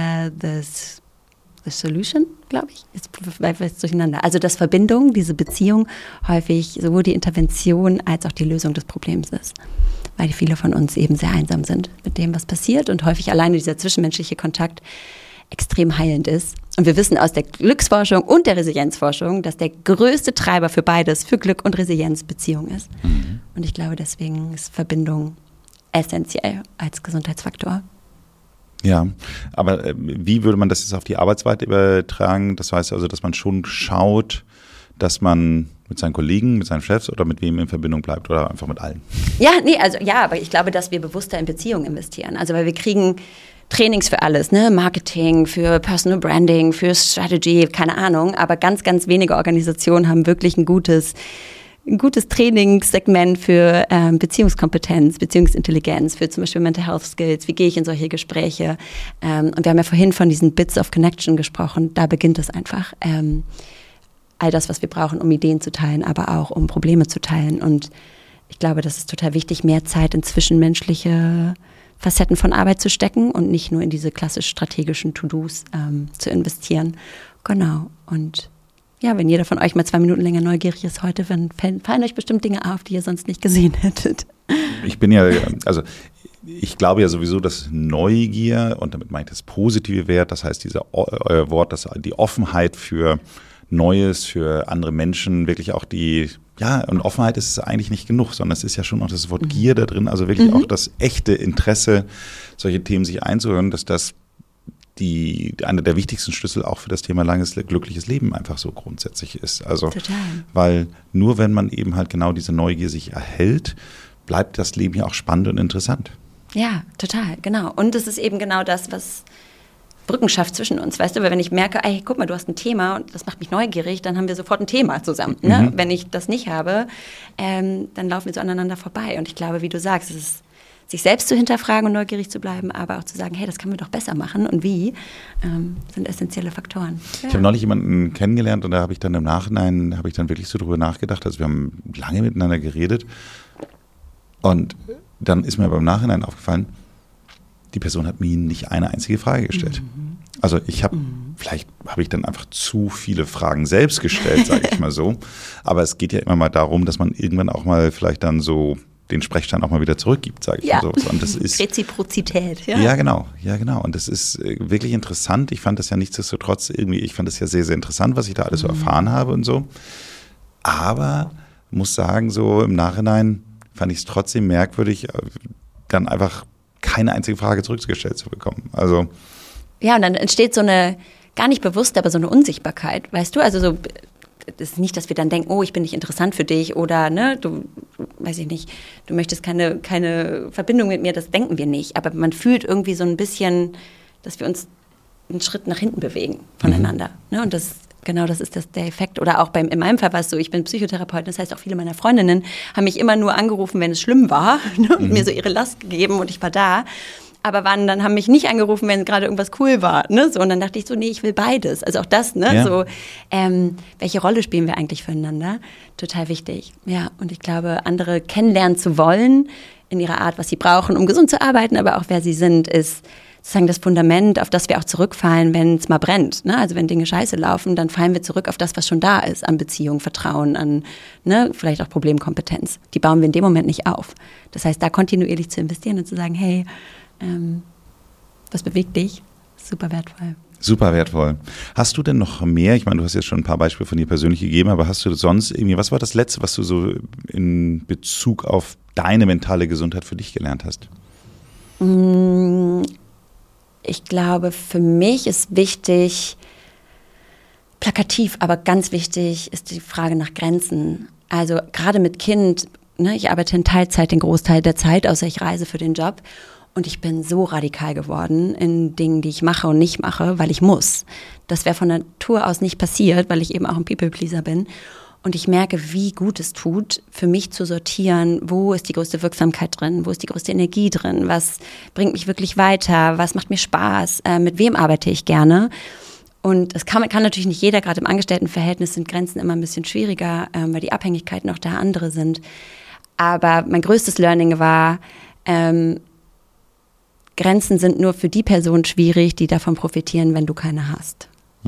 the solution, glaube ich, jetzt durcheinander. Also dass Verbindung, diese Beziehung häufig sowohl die Intervention als auch die Lösung des Problems ist. Weil viele von uns eben sehr einsam sind mit dem, was passiert und häufig alleine dieser zwischenmenschliche Kontakt extrem heilend ist. Und wir wissen aus der Glücksforschung und der Resilienzforschung, dass der größte Treiber für beides, für Glück und Resilienz, Beziehung ist. Mhm. Und ich glaube, deswegen ist Verbindung essentiell als Gesundheitsfaktor. Ja, aber wie würde man das jetzt auf die Arbeitswelt übertragen? Das heißt also, dass man schon schaut, dass man mit seinen Kollegen, mit seinen Chefs oder mit wem in Verbindung bleibt oder einfach mit allen? Aber ich glaube, dass wir bewusster in Beziehungen investieren. Also weil wir kriegen Trainings für alles, ne? Marketing, für Personal Branding, für Strategy, keine Ahnung. Aber ganz, ganz wenige Organisationen haben wirklich ein gutes Trainingssegment für Beziehungskompetenz, Beziehungsintelligenz, für zum Beispiel Mental Health Skills. Wie gehe ich in solche Gespräche? Und wir haben ja vorhin von diesen Bits of Connection gesprochen. Da beginnt es einfach. All das, was wir brauchen, um Ideen zu teilen, aber auch um Probleme zu teilen. Und ich glaube, das ist total wichtig, mehr Zeit in zwischenmenschliche Facetten von Arbeit zu stecken und nicht nur in diese klassisch strategischen To-Dos zu investieren. Genau. Und ja, wenn jeder von euch mal 2 Minuten länger neugierig ist heute, dann fallen euch bestimmt Dinge auf, die ihr sonst nicht gesehen hättet. Ich glaube ja sowieso, dass Neugier, und damit meine ich das positive Wert, das heißt dieser Wort, dass die Offenheit für Neues, für andere Menschen, wirklich auch und Offenheit ist es eigentlich nicht genug, sondern es ist ja schon noch das Wort Gier da drin, also wirklich auch das echte Interesse, solche Themen sich einzuhören, dass das einer der wichtigsten Schlüssel auch für das Thema langes, glückliches Leben einfach so grundsätzlich ist. Also, total. Weil nur wenn man eben halt genau diese Neugier sich erhält, bleibt das Leben ja auch spannend und interessant. Ja, total, genau. Und es ist eben genau das, was Brücken schafft zwischen uns, weißt du, weil wenn ich merke, ey, guck mal, du hast ein Thema und das macht mich neugierig, dann haben wir sofort ein Thema zusammen. Ne? Mhm. Wenn ich das nicht habe, dann laufen wir so aneinander vorbei. Und ich glaube, wie du sagst, es ist sich selbst zu hinterfragen und neugierig zu bleiben, aber auch zu sagen, hey, das können wir doch besser machen und wie, sind essentielle Faktoren. Ja. Ich habe neulich jemanden kennengelernt und da habe ich dann im Nachhinein, wirklich so drüber nachgedacht, also wir haben lange miteinander geredet und dann ist mir beim Nachhinein aufgefallen, die Person hat mir nicht eine einzige Frage gestellt. Mhm. Also vielleicht habe ich dann einfach zu viele Fragen selbst gestellt, sage ich mal so, aber es geht ja immer mal darum, dass man irgendwann auch mal vielleicht dann so den Sprechstand auch mal wieder zurückgibt, sage ich mal so. Und das ist Reziprozität. Ja, genau. Und das ist wirklich interessant. Ich fand das ja nichtsdestotrotz ich fand das ja sehr, sehr interessant, was ich da alles so erfahren habe und so. Aber muss sagen, so im Nachhinein fand ich es trotzdem merkwürdig, dann einfach keine einzige Frage zurückgestellt zu bekommen. Also ja, und dann entsteht so eine, gar nicht bewusst, aber so eine Unsichtbarkeit, weißt du? Also so, das ist nicht, dass wir dann denken, oh, ich bin nicht interessant für dich oder, ne, du möchtest keine Verbindung mit mir, das denken wir nicht. Aber man fühlt irgendwie so ein bisschen, dass wir uns einen Schritt nach hinten bewegen voneinander. Ne? Und das ist der Effekt. Oder auch in meinem Fall war es so, ich bin Psychotherapeutin, das heißt auch viele meiner Freundinnen haben mich immer nur angerufen, wenn es schlimm war, ne, und mir so ihre Last gegeben und ich war da. Aber haben mich nicht angerufen, wenn gerade irgendwas cool war. Ne? So, und dann dachte ich so, nee, ich will beides. Also auch das, ne? Ja. So, welche Rolle spielen wir eigentlich füreinander? Total wichtig. Ja, und ich glaube, andere kennenlernen zu wollen in ihrer Art, was sie brauchen, um gesund zu arbeiten, aber auch wer sie sind, ist sozusagen das Fundament, auf das wir auch zurückfallen, wenn es mal brennt. Ne? Also wenn Dinge scheiße laufen, dann fallen wir zurück auf das, was schon da ist, an Beziehung, Vertrauen, an vielleicht auch Problemkompetenz. Die bauen wir in dem Moment nicht auf. Das heißt, da kontinuierlich zu investieren und zu sagen, hey, was bewegt dich? Super wertvoll. Super wertvoll. Hast du denn noch mehr? Ich meine, du hast jetzt schon ein paar Beispiele von dir persönlich gegeben, aber hast du sonst irgendwie, was war das Letzte, was du so in Bezug auf deine mentale Gesundheit für dich gelernt hast? Ich glaube, für mich ist wichtig, plakativ, aber ganz wichtig ist die Frage nach Grenzen. Also gerade mit Kind, ne, ich arbeite in Teilzeit den Großteil der Zeit, außer ich reise für den Job. Und ich bin so radikal geworden in Dingen, die ich mache und nicht mache, weil ich muss. Das wäre von Natur aus nicht passiert, weil ich eben auch ein People-Pleaser bin. Und ich merke, wie gut es tut, für mich zu sortieren, wo ist die größte Wirksamkeit drin, wo ist die größte Energie drin, was bringt mich wirklich weiter, was macht mir Spaß, mit wem arbeite ich gerne. Und es kann natürlich nicht jeder, gerade im Angestelltenverhältnis sind Grenzen immer ein bisschen schwieriger, weil die Abhängigkeiten auch da andere sind. Aber mein größtes Learning war, Grenzen sind nur für die Personen schwierig, die davon profitieren, wenn du keine hast.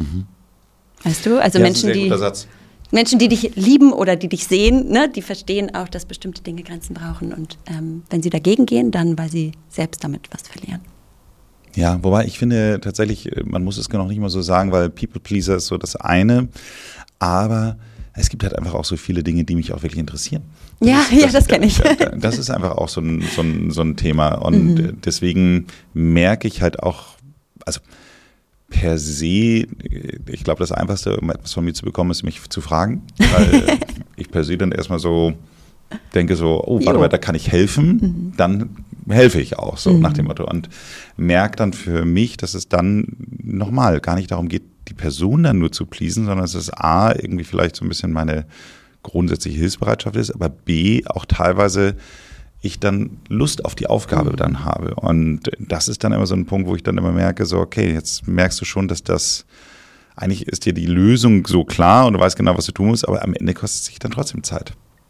Weißt du? Also Ja, Menschen, das ist ein sehr guter Satz. Menschen, die dich lieben oder die dich sehen, ne, die verstehen auch, dass bestimmte Dinge Grenzen brauchen. Und wenn sie dagegen gehen, dann, weil sie selbst damit was verlieren. Ja, wobei ich finde tatsächlich, man muss es noch nicht mal so sagen, weil People Pleaser ist so das eine, aber es gibt halt einfach auch so viele Dinge, die mich auch wirklich interessieren. Das kenne ich. Das ist einfach auch so ein Thema und deswegen merke ich halt auch, also per se, ich glaube, das Einfachste, um etwas von mir zu bekommen, ist, mich zu fragen, weil ich per se dann erstmal so denke so, oh, warte mal, da kann ich helfen, dann helfe ich auch, so nach dem Motto. Und merke dann für mich, dass es dann nochmal gar nicht darum geht, die Person dann nur zu pleasen, sondern dass es A, irgendwie vielleicht so ein bisschen meine grundsätzliche Hilfsbereitschaft ist, aber B, auch teilweise ich dann Lust auf die Aufgabe dann habe. Und das ist dann immer so ein Punkt, wo ich dann immer merke, so okay, jetzt merkst du schon, dass das, eigentlich ist dir die Lösung so klar und du weißt genau, was du tun musst, aber am Ende kostet es sich dann trotzdem Zeit.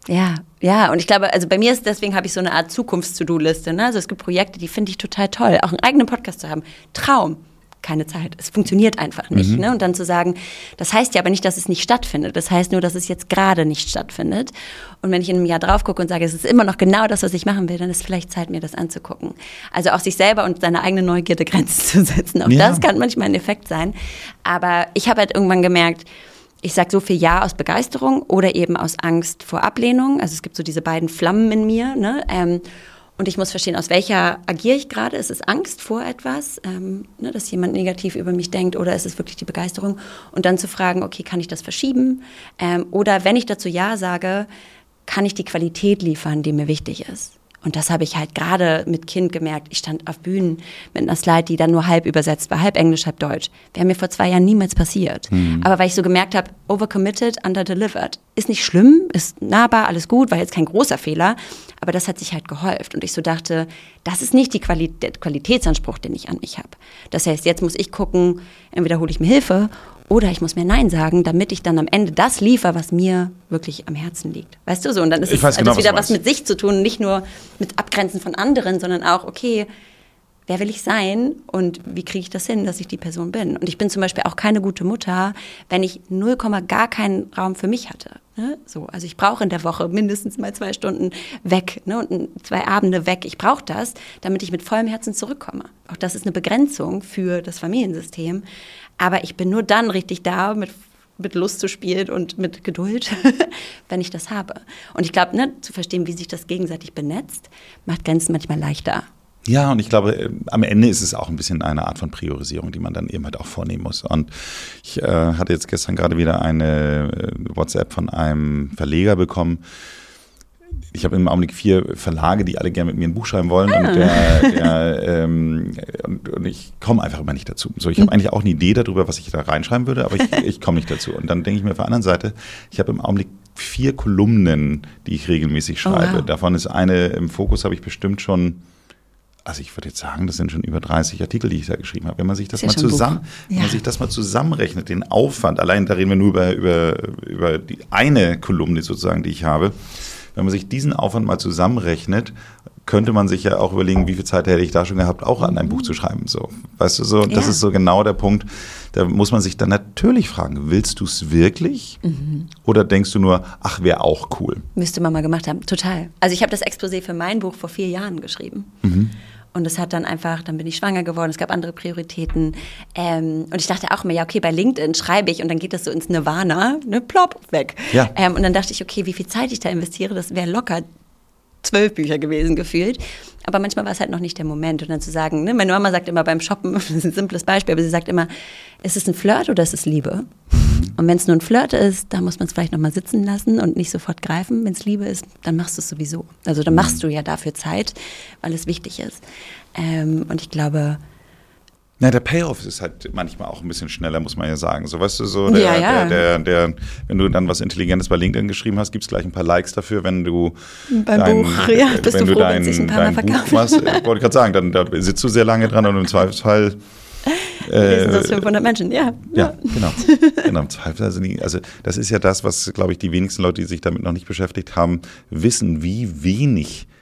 Ja, und ich glaube, also bei mir ist deswegen habe ich so eine Art Zukunfts-To-Do-Liste. Ne? Also es gibt Projekte, die finde ich total toll, auch einen eigenen Podcast zu haben. Traum. Keine Zeit. Es funktioniert einfach nicht. Ne? Und dann zu sagen, das heißt ja aber nicht, dass es nicht stattfindet. Das heißt nur, dass es jetzt gerade nicht stattfindet. Und wenn ich in einem Jahr drauf gucke und sage, es ist immer noch genau das, was ich machen will, dann ist vielleicht Zeit, mir das anzugucken. Also auch sich selber und seine eigene Neugierde Grenzen zu setzen. Auch das kann manchmal ein Effekt sein. Aber ich habe halt irgendwann gemerkt, ich sage so viel Ja aus Begeisterung oder eben aus Angst vor Ablehnung. Also es gibt so diese beiden Flammen in mir, ne? Und ich muss verstehen, aus welcher agiere ich gerade. Ist es Angst vor etwas, ne, dass jemand negativ über mich denkt, oder ist es wirklich die Begeisterung? Und dann zu fragen, okay, kann ich das verschieben? Oder wenn ich dazu Ja sage, kann ich die Qualität liefern, die mir wichtig ist? Und das habe ich halt gerade mit Kind gemerkt. Ich stand auf Bühnen mit einer Slide, die dann nur halb übersetzt war, halb Englisch, halb Deutsch. Wäre mir vor 2 Jahren niemals passiert. Aber weil ich so gemerkt habe, overcommitted, underdelivered. Ist nicht schlimm, ist nahbar, alles gut, war jetzt kein großer Fehler. Aber das hat sich halt gehäuft. Und ich so dachte, das ist nicht der Qualitätsanspruch, den ich an mich habe. Das heißt, jetzt muss ich gucken, entweder hole ich mir Hilfe oder ich muss mir Nein sagen, damit ich dann am Ende das liefere, was mir wirklich am Herzen liegt. Weißt du so? Und dann ist es genau, wieder was mit sich zu tun, nicht nur mit Abgrenzen von anderen, sondern auch, okay, wer will ich sein und wie kriege ich das hin, dass ich die Person bin? Und ich bin zum Beispiel auch keine gute Mutter, wenn ich 0, gar keinen Raum für mich hatte. Ne? So, also ich brauche in der Woche mindestens mal 2 Stunden weg, ne? Und 2 Abende weg. Ich brauche das, damit ich mit vollem Herzen zurückkomme. Auch das ist eine Begrenzung für das Familiensystem. Aber ich bin nur dann richtig da, mit Lust zu spielen und mit Geduld, wenn ich das habe. Und ich glaube, ne, zu verstehen, wie sich das gegenseitig benetzt, macht Grenzen manchmal leichter. Ja, und ich glaube, am Ende ist es auch ein bisschen eine Art von Priorisierung, die man dann eben halt auch vornehmen muss. Und ich hatte jetzt gestern gerade wieder eine WhatsApp von einem Verleger bekommen. Ich habe im Augenblick 4 Verlage, die alle gerne mit mir ein Buch schreiben wollen. Und ich komme einfach immer nicht dazu. So, ich habe eigentlich auch eine Idee darüber, was ich da reinschreiben würde, aber ich komme nicht dazu. Und dann denke ich mir auf der anderen Seite, ich habe im Augenblick 4 Kolumnen, die ich regelmäßig schreibe. Davon ist eine im Fokus, habe ich bestimmt schon, also ich würde jetzt sagen, das sind schon über 30 Artikel, die ich da geschrieben habe. Wenn man sich das mal zusammenrechnet, den Aufwand, allein da reden wir nur über die eine Kolumne sozusagen, die ich habe. Wenn man sich diesen Aufwand mal zusammenrechnet, könnte man sich ja auch überlegen, wie viel Zeit hätte ich da schon gehabt, auch an einem Buch zu schreiben. So, weißt du, so, das ist so genau der Punkt. Da muss man sich dann natürlich fragen, willst du es wirklich? Oder denkst du nur, ach, wäre auch cool? Müsste man mal gemacht haben, total. Also ich habe das Exposé für mein Buch vor 4 Jahren geschrieben. Und es hat dann einfach, dann bin ich schwanger geworden, es gab andere Prioritäten. Und ich dachte auch immer, ja okay, bei LinkedIn schreibe ich und dann geht das so ins Nirvana, ne, plopp, weg. Ja. Und dann dachte ich, okay, wie viel Zeit ich da investiere, das wäre locker 12 Bücher gewesen gefühlt. Aber manchmal war es halt noch nicht der Moment. Und dann zu sagen, ne, meine Mama sagt immer beim Shoppen, das ist ein simples Beispiel, aber sie sagt immer, ist es ein Flirt oder ist es Liebe? Und wenn es nur ein Flirt ist, dann muss man es vielleicht noch mal sitzen lassen und nicht sofort greifen. Wenn es Liebe ist, dann machst du es sowieso. Also dann machst du ja dafür Zeit, weil es wichtig ist. Und ich glaube... Na, der Payoff ist halt manchmal auch ein bisschen schneller, muss man ja sagen. So, weißt du, so wenn du dann was Intelligentes bei LinkedIn geschrieben hast, gibt es gleich ein paar Likes dafür, wenn du beim Buch, bist du froh, wenn sich ein paar Mal verkauft. Wollte ich gerade sagen, dann da sitzt du sehr lange dran und im Zweifelsfall lesen das 500 Menschen, ja. Ja, genau. Im Zweifel, also das ist ja das, was, glaube ich, die wenigsten Leute, die sich damit noch nicht beschäftigt haben, wissen, wie wenig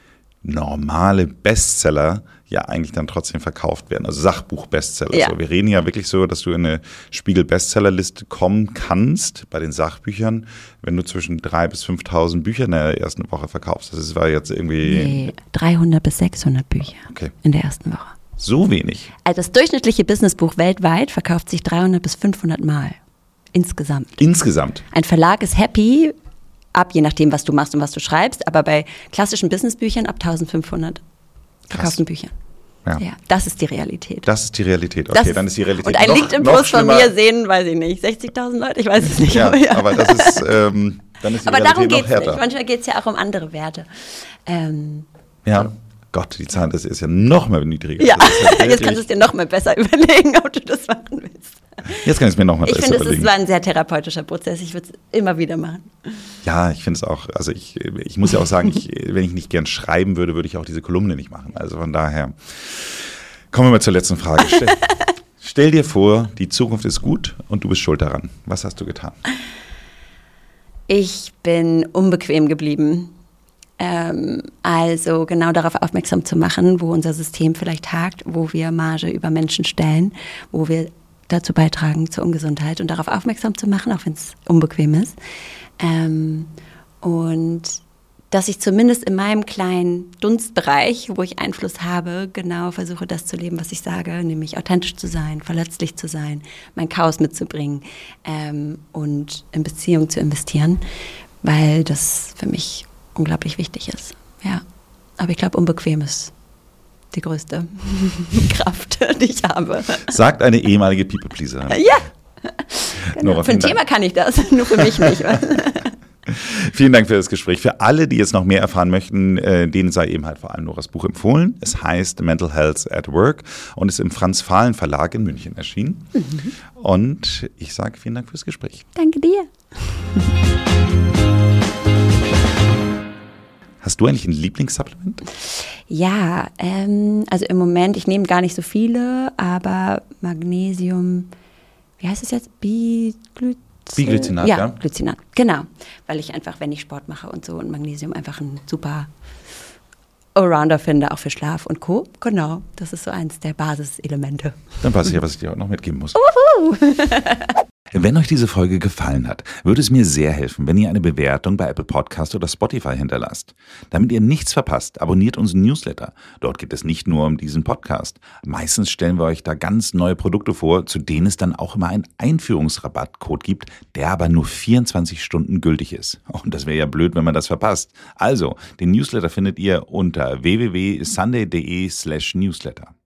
normale Bestseller ja eigentlich dann trotzdem verkauft werden, also Sachbuch-Bestseller. Ja. So, wir reden ja wirklich so, dass du in eine Spiegel-Bestsellerliste kommen kannst bei den Sachbüchern, wenn du zwischen 3.000 bis 5.000 Bücher in der ersten Woche verkaufst. Das war jetzt irgendwie... 300 bis 600 Bücher in der ersten Woche. So wenig? Also das durchschnittliche Businessbuch weltweit verkauft sich 300 bis 500 Mal insgesamt. Insgesamt? Ein Verlag ist happy, je nachdem, was du machst und was du schreibst, aber bei klassischen Businessbüchern ab 1.500 verkauften Büchern. Ja. Ja, das ist die Realität. Das ist die Realität. Okay, dann ist die Realität und ein noch LinkedIn-Post von schlimmer. mir sehen, weiß ich nicht, 60.000 Leute, ich weiß es nicht. Ja, aber das ist, dann ist die aber Realität darum noch geht es härter. nicht. Manchmal geht es ja auch um andere Werte. Ja, Gott, die Zahl, das ist ja noch mal niedriger. Ja, Das ist ja jetzt wirklich- kannst du es dir noch mal besser überlegen, ob du das machen willst. Jetzt kann ich es mir noch mal Ich besser finde, es überlegen. war ein sehr therapeutischer Prozess. Ich würde es immer wieder machen. Ja, ich finde es auch, also ich muss ja auch sagen, wenn ich nicht gern schreiben würde, würde ich auch diese Kolumne nicht machen. Also von daher, kommen wir mal zur letzten Frage. Stell dir vor, die Zukunft ist gut und du bist schuld daran. Was hast du getan? Ich bin unbequem geblieben. Also genau darauf aufmerksam zu machen, wo unser System vielleicht hakt, wo wir Marge über Menschen stellen, wo wir dazu beitragen zur Ungesundheit und darauf aufmerksam zu machen, auch wenn es unbequem ist. Und dass ich zumindest in meinem kleinen Dunstbereich, wo ich Einfluss habe, genau versuche, das zu leben, was ich sage, nämlich authentisch zu sein, verletzlich zu sein, mein Chaos mitzubringen und in Beziehung zu investieren, weil das für mich unglaublich wichtig ist. Ja, aber ich glaube, unbequem ist die größte Kraft, die ich habe. Sagt eine ehemalige People-Pleaserin. Ja, genau. Nora, Für ein vielen Dank. Thema kann ich das, nur für mich nicht. Vielen Dank für das Gespräch. Für alle, die jetzt noch mehr erfahren möchten, denen sei eben halt vor allem Noras Buch empfohlen. Es heißt Mental Health at Work und ist im Franz-Fahlen Verlag in München erschienen. Und ich sage vielen Dank fürs Gespräch. Danke dir. Hast du eigentlich ein Lieblingssupplement? Ja, also im Moment, ich nehme gar nicht so viele, aber Magnesium, wie heißt es jetzt? Biglycinat, ja. Glycinat, genau. Weil ich einfach, wenn ich Sport mache und so, und Magnesium einfach ein super Allrounder finde, auch für Schlaf und Co. Genau, das ist so eins der Basiselemente. Dann weiß ich ja, was ich dir heute noch mitgeben muss. Wenn euch diese Folge gefallen hat, würde es mir sehr helfen, wenn ihr eine Bewertung bei Apple Podcast oder Spotify hinterlasst. Damit ihr nichts verpasst, abonniert unseren Newsletter. Dort geht es nicht nur um diesen Podcast. Meistens stellen wir euch da ganz neue Produkte vor, zu denen es dann auch immer einen Einführungsrabattcode gibt, der aber nur 24 Stunden gültig ist. Und das wäre ja blöd, wenn man das verpasst. Also, den Newsletter findet ihr unter www.sunday.de/newsletter.